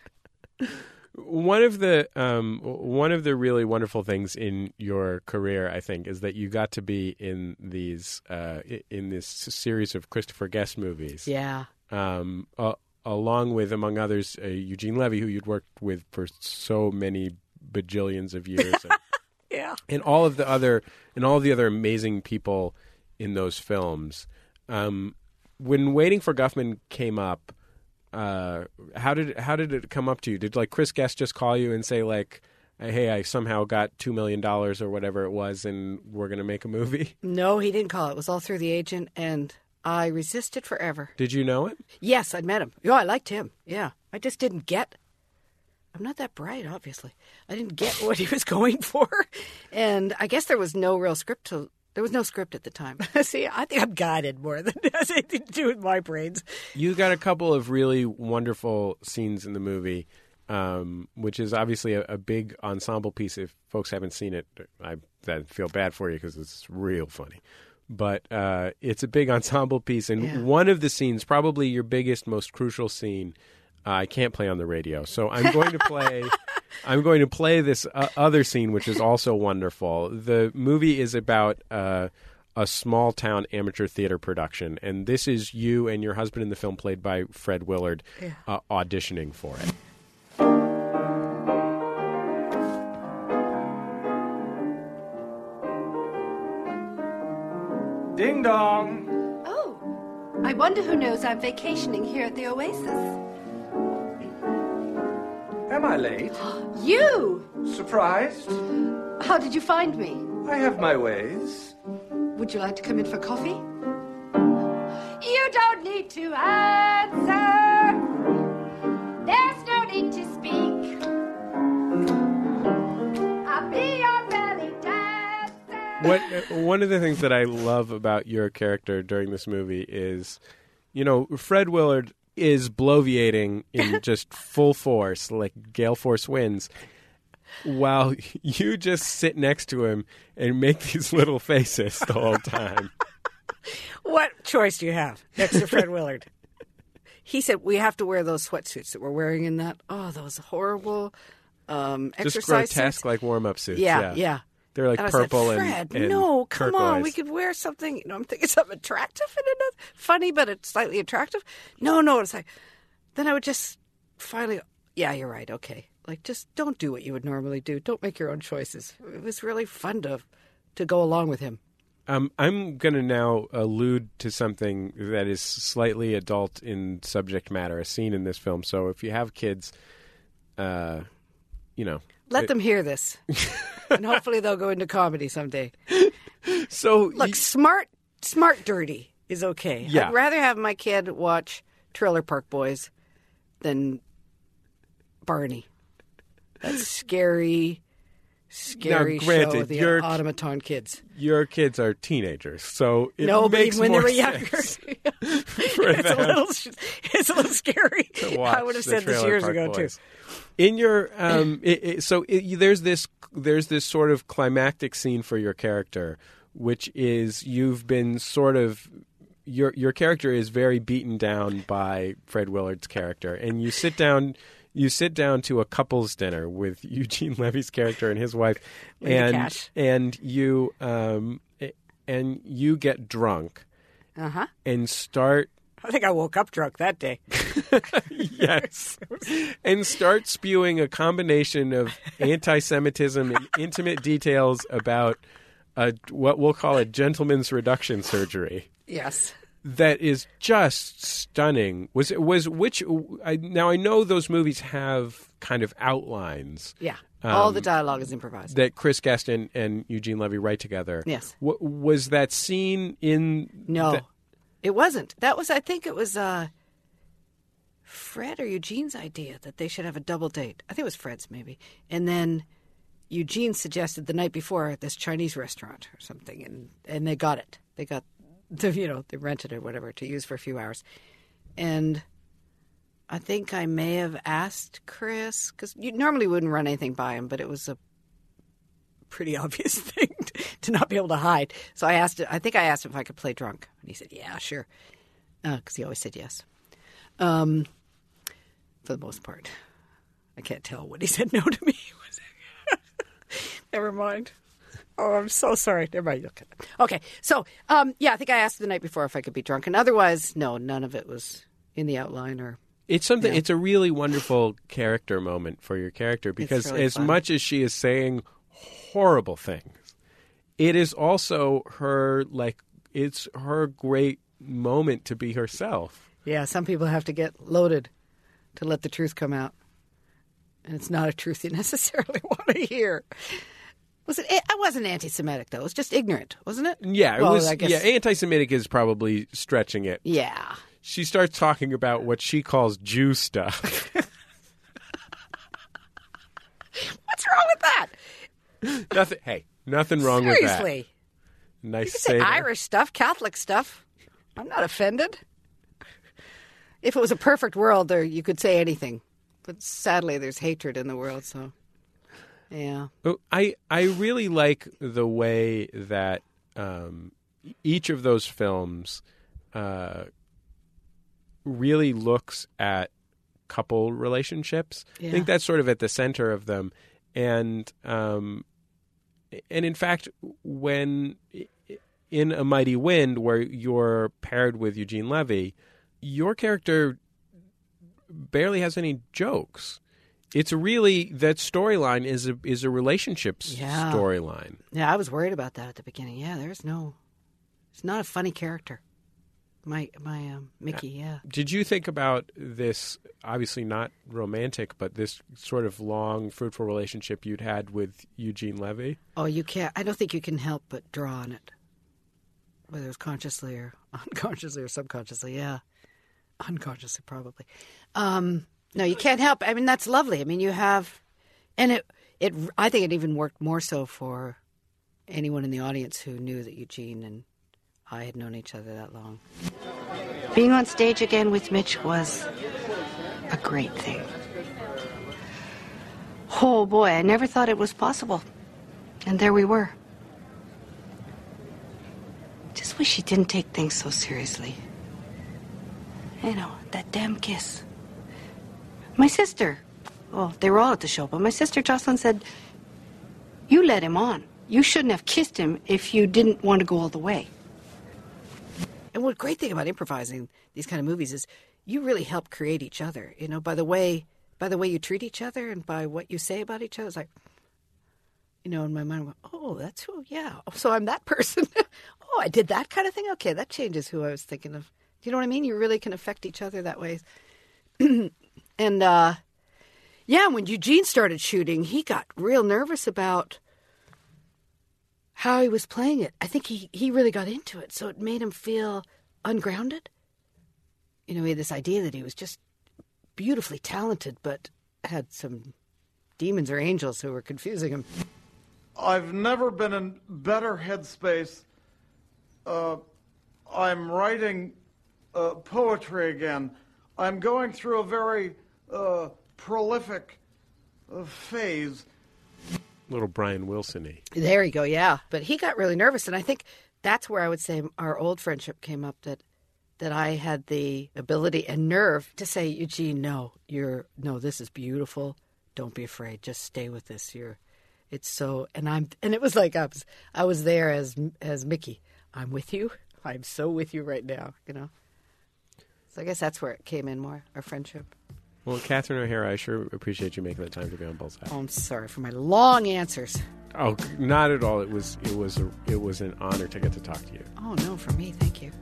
One of the um, one of the really wonderful things in your career, I think, is that you got to be in these uh, in this series of Christopher Guest movies. Yeah. Um, uh, along with, among others, uh, Eugene Levy, who you'd worked with for so many bajillions of years, and, Yeah. and all of the other and all of the other amazing people in those films. Um, when Waiting for Guffman came up. Uh, how did how did it come up to you? Did like Chris Guest just call you and say like, "Hey, I somehow got two million dollars or whatever it was, and we're going to make a movie"? No, he didn't call. It was all through the agent, and I resisted forever. Did you know it? Yes, I'd met him. Yeah, I liked him. Yeah. I just didn't get... I'm not that bright, obviously. I didn't get what he was going for. And I guess there was no real script to... There was no script at the time. See, I think I'm guided more than it has anything to do with my brains. You got a couple of really wonderful scenes in the movie, um, which is obviously a, a big ensemble piece. If folks haven't seen it, I, I feel bad for you because it's real funny. But uh, it's a big ensemble piece. And Yeah. one of the scenes, probably your biggest, most crucial scene, uh, I can't play on the radio. So I'm going to play... I'm going to play this uh, other scene, which is also wonderful. The movie is about uh, a small town amateur theater production, and this is you and your husband in the film, played by Fred Willard, Yeah. uh, auditioning for it. Ding dong. Oh, I wonder who knows I'm vacationing here at the Oasis. Am I late? You! Surprised? How did you find me? I have my ways. Would you like to come in for coffee? You don't need to answer. There's no need to speak. I'll be your belly dancer. What one of the things that I love about your character during this movie is, you know, Fred Willard is bloviating in just full force, like gale force winds, while you just sit next to him and make these little faces the whole time. What choice do you have next to Fred Willard? He said, we have to wear those sweatsuits that we're wearing in that. Oh, those horrible um, Just exercise grotesque, suits. like warm-up suits. Yeah, yeah. yeah. They're like and purple I said, and, Fred, and no, come on. turquoise. We could wear something. You know, I'm thinking something attractive and enough, funny, but it's slightly attractive. No, no. It's like, then I would just finally, yeah, you're right. Okay. Like, just don't do what you would normally do. Don't make your own choices. It was really fun to, to go along with him. Um, I'm going to now allude to something that is slightly adult in subject matter, a scene in this film. So if you have kids, uh, you know. Let it, them hear this. And hopefully they'll go into comedy someday. So Look, smart, smart dirty is okay. Yeah. I'd rather have my kid watch Trailer Park Boys than Barney. That's scary, scary Now, granted, show, the your- automaton kids. Your kids are teenagers, so it no, but makes even when more they were younger, sense it's, for a them little, it's a little scary. to watch I would have the said this Trailer years Park ago, Boys. too. In your um, it, it, so it, there's this there's this sort of climactic scene for your character, which is you've been sort of your your character is very beaten down by Fred Willard's character, and you sit down. You sit down to a couple's dinner with Eugene Levy's character and his wife, Lady and Cash. and you um, and you get drunk Uh huh. and start I think I woke up drunk that day. yes, and start spewing a combination of anti-Semitism and intimate details about a, what we'll call a gentleman's reduction surgery. Yes. That is just stunning. Was it was which? I, now I know those movies have kind of outlines. Yeah, all um, the dialogue is improvised. that Chris Guest and, and Eugene Levy write together. Yes. W- was that scene in? No, the- it wasn't. That was, I think it was uh, Fred or Eugene's idea that they should have a double date. I think it was Fred's maybe. And then Eugene suggested the night before at this Chinese restaurant or something, and, and they got it. They got, the, you know, they rented it or whatever to use for a few hours. And I think I may have asked Chris, because you normally wouldn't run anything by him, but it was a pretty obvious thing to, to not be able to hide. So I asked, I think I asked him if I could play drunk. And he said, yeah, sure. Because uh, he always said yes. Um, for the most part. I can't tell when he said no to me. Never mind. Oh, I'm so sorry. Never mind. Okay. Okay. So, um, yeah, I think I asked the night before if I could be drunk. And otherwise, no, none of it was in the outline or... It's something. Yeah. It's a really wonderful character moment for your character because really as fun. much as she is saying horrible things, it is also her like it's her great moment to be herself. Yeah, some people have to get loaded to let the truth come out, and it's not a truth you necessarily want to hear. Was it? It wasn't anti-Semitic though. It was just ignorant, wasn't it? Yeah, it Well, was. I guess- Yeah, anti-Semitic is probably stretching it. Yeah. She starts talking about what she calls Jew stuff. What's wrong with that? Nothing. Hey, nothing wrong Seriously. with that. Nice You can say say there. Irish stuff, Catholic stuff. I'm not offended. If it was a perfect world, there you could say anything. But sadly, there's hatred in the world, so yeah. Oh, I I really like the way that um, each of those films uh, really looks at couple relationships. Yeah. I think that's sort of at the center of them, and um, and in fact, when in A Mighty Wind, where you're paired with Eugene Levy, your character barely has any jokes. It's really that storyline is a is a relationships Yeah. storyline. Yeah, I was worried about that at the beginning. Yeah, there's no, it's not a funny character. My my um, Mickey, yeah. Did you think about this? Obviously not romantic, but this sort of long, fruitful relationship you'd had with Eugene Levy. Oh, you can't. I don't think you can help but draw on it, whether it's consciously or unconsciously or subconsciously. Yeah, unconsciously probably. Um, no, you can't help. I mean, that's lovely. I mean, you have, and it it. I think it even worked more so for anyone in the audience who knew that Eugene and I had known each other that long. Being on stage again with Mitch was a great thing. Oh boy, I never thought it was possible. And there we were. Just wish he didn't take things so seriously. You know, that damn kiss. My sister, well, they were all at the show, but my sister Jocelyn said, you led him on. You shouldn't have kissed him if you didn't want to go all the way. And what great thing about improvising these kind of movies is you really help create each other, you know, by the way by the way you treat each other and by what you say about each other. It's like, you know, in my mind, I went, oh, that's who, yeah. So I'm that person. Oh, I did that kind of thing? Okay, that changes who I was thinking of. Do you know what I mean? You really can affect each other that way. And, uh, yeah, when Eugene started shooting, he got real nervous about how he was playing it. I think he, he really got into it, so it made him feel ungrounded. You know, he had this idea that he was just beautifully talented, but had some demons or angels who were confusing him. I've never been in better headspace. Uh, I'm writing uh, poetry again. I'm going through a very uh, prolific uh, phase. Little Brian Wilson-y. There you go, yeah. But he got really nervous, and I think that's where I would say our old friendship came up, that that I had the ability and nerve to say, Eugene, no, you're no, this is beautiful. Don't be afraid. Just stay with this. You're, it's so, and I'm, and it was like I was, I was there as as Mickey. I'm with you. I'm so with you right now. You know. So I guess that's where it came in more, our friendship. Well, Catherine O'Hara, I sure appreciate you making the time to be on Bullseye. Oh, I'm sorry for my long answers. Oh, not at all. It was it was a, it was an honor to get to talk to you. Oh no, for me, thank you.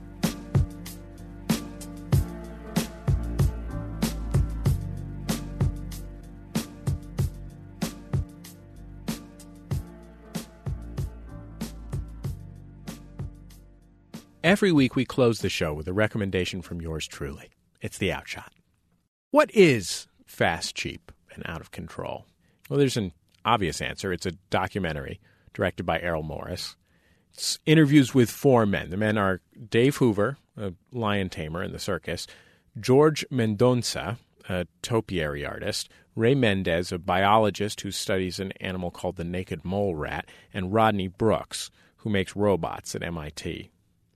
Every week we close the show with a recommendation from yours truly. It's The Outshot. What is fast, cheap, and out of control? Well, there's an obvious answer. It's a documentary directed by Errol Morris. It's interviews with four men. The men are Dave Hoover, a lion tamer in the circus, George Mendonça, a topiary artist, Ray Mendez, a biologist who studies an animal called the naked mole rat, and Rodney Brooks, who makes robots at M I T.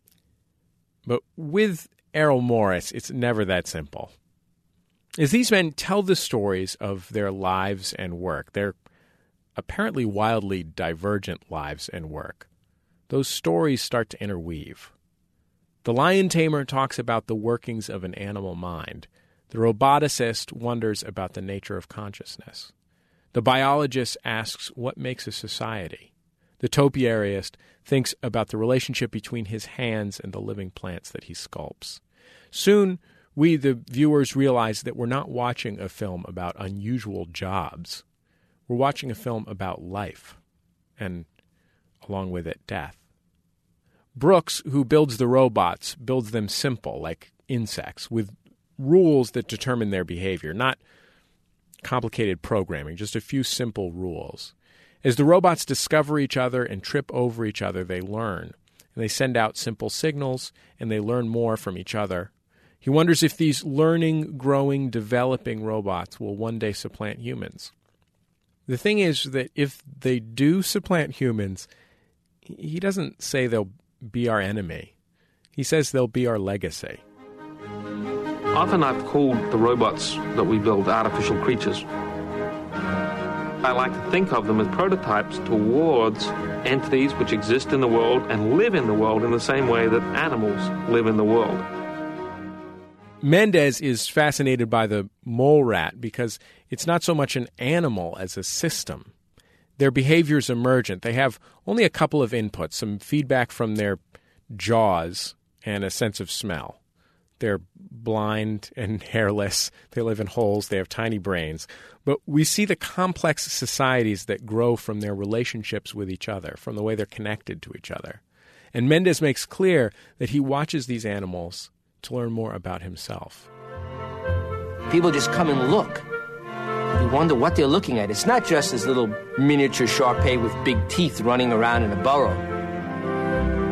But with Errol Morris, it's never that simple. As these men tell the stories of their lives and work, their apparently wildly divergent lives and work, those stories start to interweave. The lion tamer talks about the workings of an animal mind. The roboticist wonders about the nature of consciousness. The biologist asks what makes a society. The topiarist thinks about the relationship between his hands and the living plants that he sculpts. Soon, we, the viewers, realize that we're not watching a film about unusual jobs. We're watching a film about life, and along with it, death. Brooks, who builds the robots, builds them simple, like insects, with rules that determine their behavior, not complicated programming, just a few simple rules. As the robots discover each other and trip over each other, they learn. And they send out simple signals, and they learn more from each other. He wonders if these learning, growing, developing robots will one day supplant humans. The thing is that if they do supplant humans, he doesn't say they'll be our enemy. He says they'll be our legacy. Often I've called the robots that we build artificial creatures. I like to think of them as prototypes towards entities which exist in the world and live in the world in the same way that animals live in the world. Mendez is fascinated by the mole rat because it's not so much an animal as a system. Their behavior is emergent. They have only a couple of inputs, some feedback from their jaws and a sense of smell. They're blind and hairless. They live in holes. They have tiny brains. But we see the complex societies that grow from their relationships with each other, from the way they're connected to each other. And Mendez makes clear that he watches these animals to learn more about himself. People just come and look. You wonder what they're looking at. It's not just this little miniature Shar-Pei with big teeth running around in a burrow.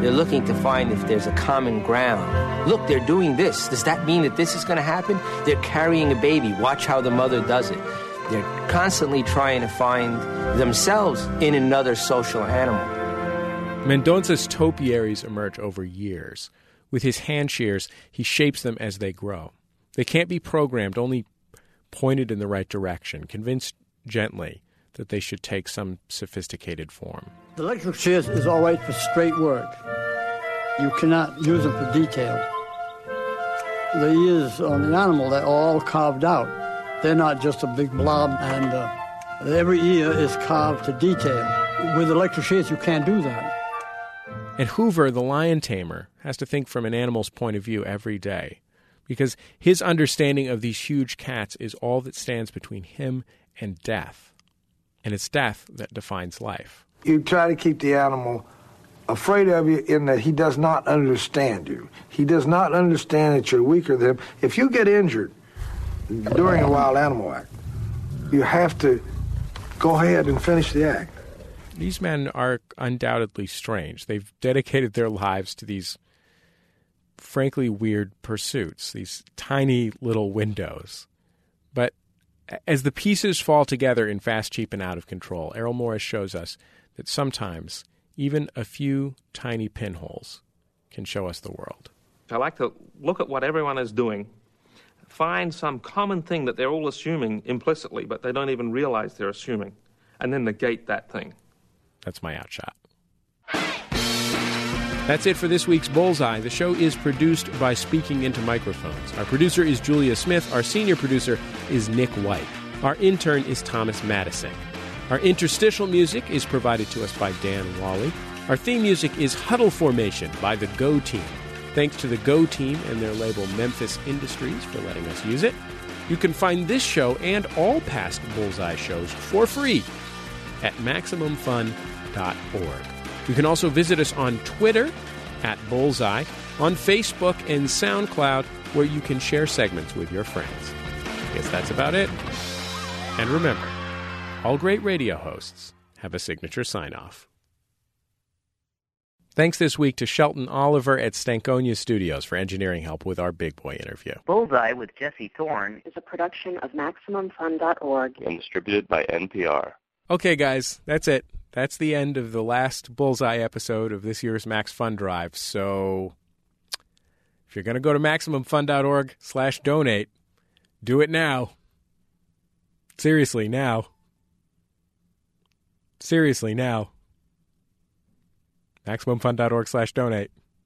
They're looking to find if there's a common ground. Look, they're doing this. Does that mean that this is going to happen? They're carrying a baby. Watch how the mother does it. They're constantly trying to find themselves in another social animal. Mendonça's topiaries emerge over years. With his hand shears, he shapes them as they grow. They can't be programmed, only pointed in the right direction, convinced gently that they should take some sophisticated form. The electric shears is all right for straight work. You cannot use them for detail. The ears on the animal, they're all carved out. They're not just a big blob, and uh, every ear is carved to detail. With electric shears, you can't do that. And Hoover, the lion tamer, has to think from an animal's point of view every day, because his understanding of these huge cats is all that stands between him and death. And it's death that defines life. You try to keep the animal afraid of you in that he does not understand you. He does not understand that you're weaker than him. If you get injured during a wild animal act, you have to go ahead and finish the act. These men are undoubtedly strange. They've dedicated their lives to these frankly weird pursuits, these tiny little windows. But as the pieces fall together in Fast, Cheap, and Out of Control, Errol Morris shows us that sometimes even a few tiny pinholes can show us the world. I like to look at what everyone is doing, find some common thing that they're all assuming implicitly, but they don't even realize they're assuming, and then negate that thing. That's my outshot. That's it for this week's Bullseye. The show is produced by Speaking Into Microphones. Our producer is Julia Smith. Our senior producer is Nick White. Our intern is Thomas Madison. Our interstitial music is provided to us by Dan Wally. Our theme music is Huddle Formation by the Go Team. Thanks to the Go Team and their label Memphis Industries for letting us use it. You can find this show and all past Bullseye shows for free at Maximum Fun dot org. You can also visit us on Twitter at Bullseye, on Facebook and SoundCloud, where you can share segments with your friends. I guess that's about it. And remember, all great radio hosts have a signature sign-off. Thanks this week to Shelton Oliver at Stankonia Studios for engineering help with our Big Boy interview. Bullseye with Jesse Thorne is a production of Maximum Fun dot org and distributed by N P R. Okay, guys, that's it. That's the end of the last Bullseye episode of this year's Max Fun Drive. So if you're going to go to Maximum Fun dot org slash donate, do it now. Seriously, now. Seriously, now. Maximum Fun dot org slash donate.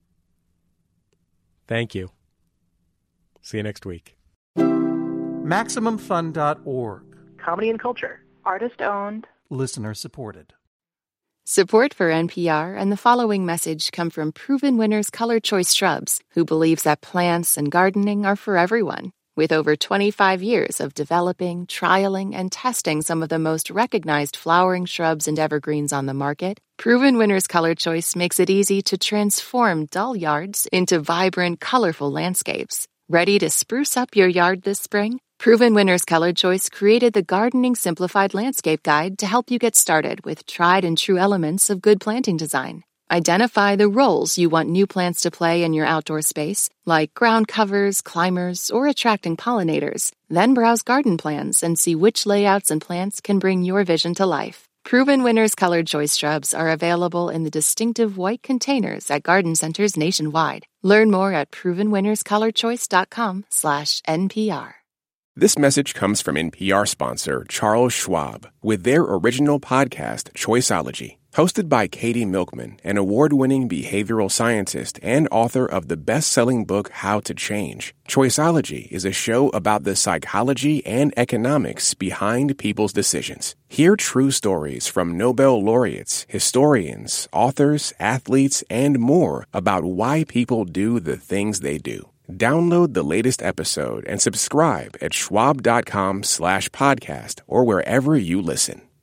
Thank you. See you next week. Maximum Fun dot org. Comedy and culture. Artist owned. Listener supported. Support for N P R and the following message come from Proven Winners Color Choice Shrubs, who believes that plants and gardening are for everyone. With over twenty-five years of developing, trialing, and testing some of the most recognized flowering shrubs and evergreens on the market, Proven Winners Color Choice makes it easy to transform dull yards into vibrant, colorful landscapes. Ready to spruce up your yard this spring? Proven Winners Color Choice created the Gardening Simplified Landscape Guide to help you get started with tried and true elements of good planting design. Identify the roles you want new plants to play in your outdoor space, like ground covers, climbers, or attracting pollinators. Then browse garden plans and see which layouts and plants can bring your vision to life. Proven Winners Color Choice shrubs are available in the distinctive white containers at garden centers nationwide. Learn more at proven winners color choice dot com slash N P R. This message comes from N P R sponsor Charles Schwab with their original podcast, Choiceology. Hosted by Katie Milkman, an award-winning behavioral scientist and author of the best-selling book How to Change. Choiceology is a show about the psychology and economics behind people's decisions. Hear true stories from Nobel laureates, historians, authors, athletes, and more about why people do the things they do. Download the latest episode and subscribe at schwab dot com slash podcast or wherever you listen.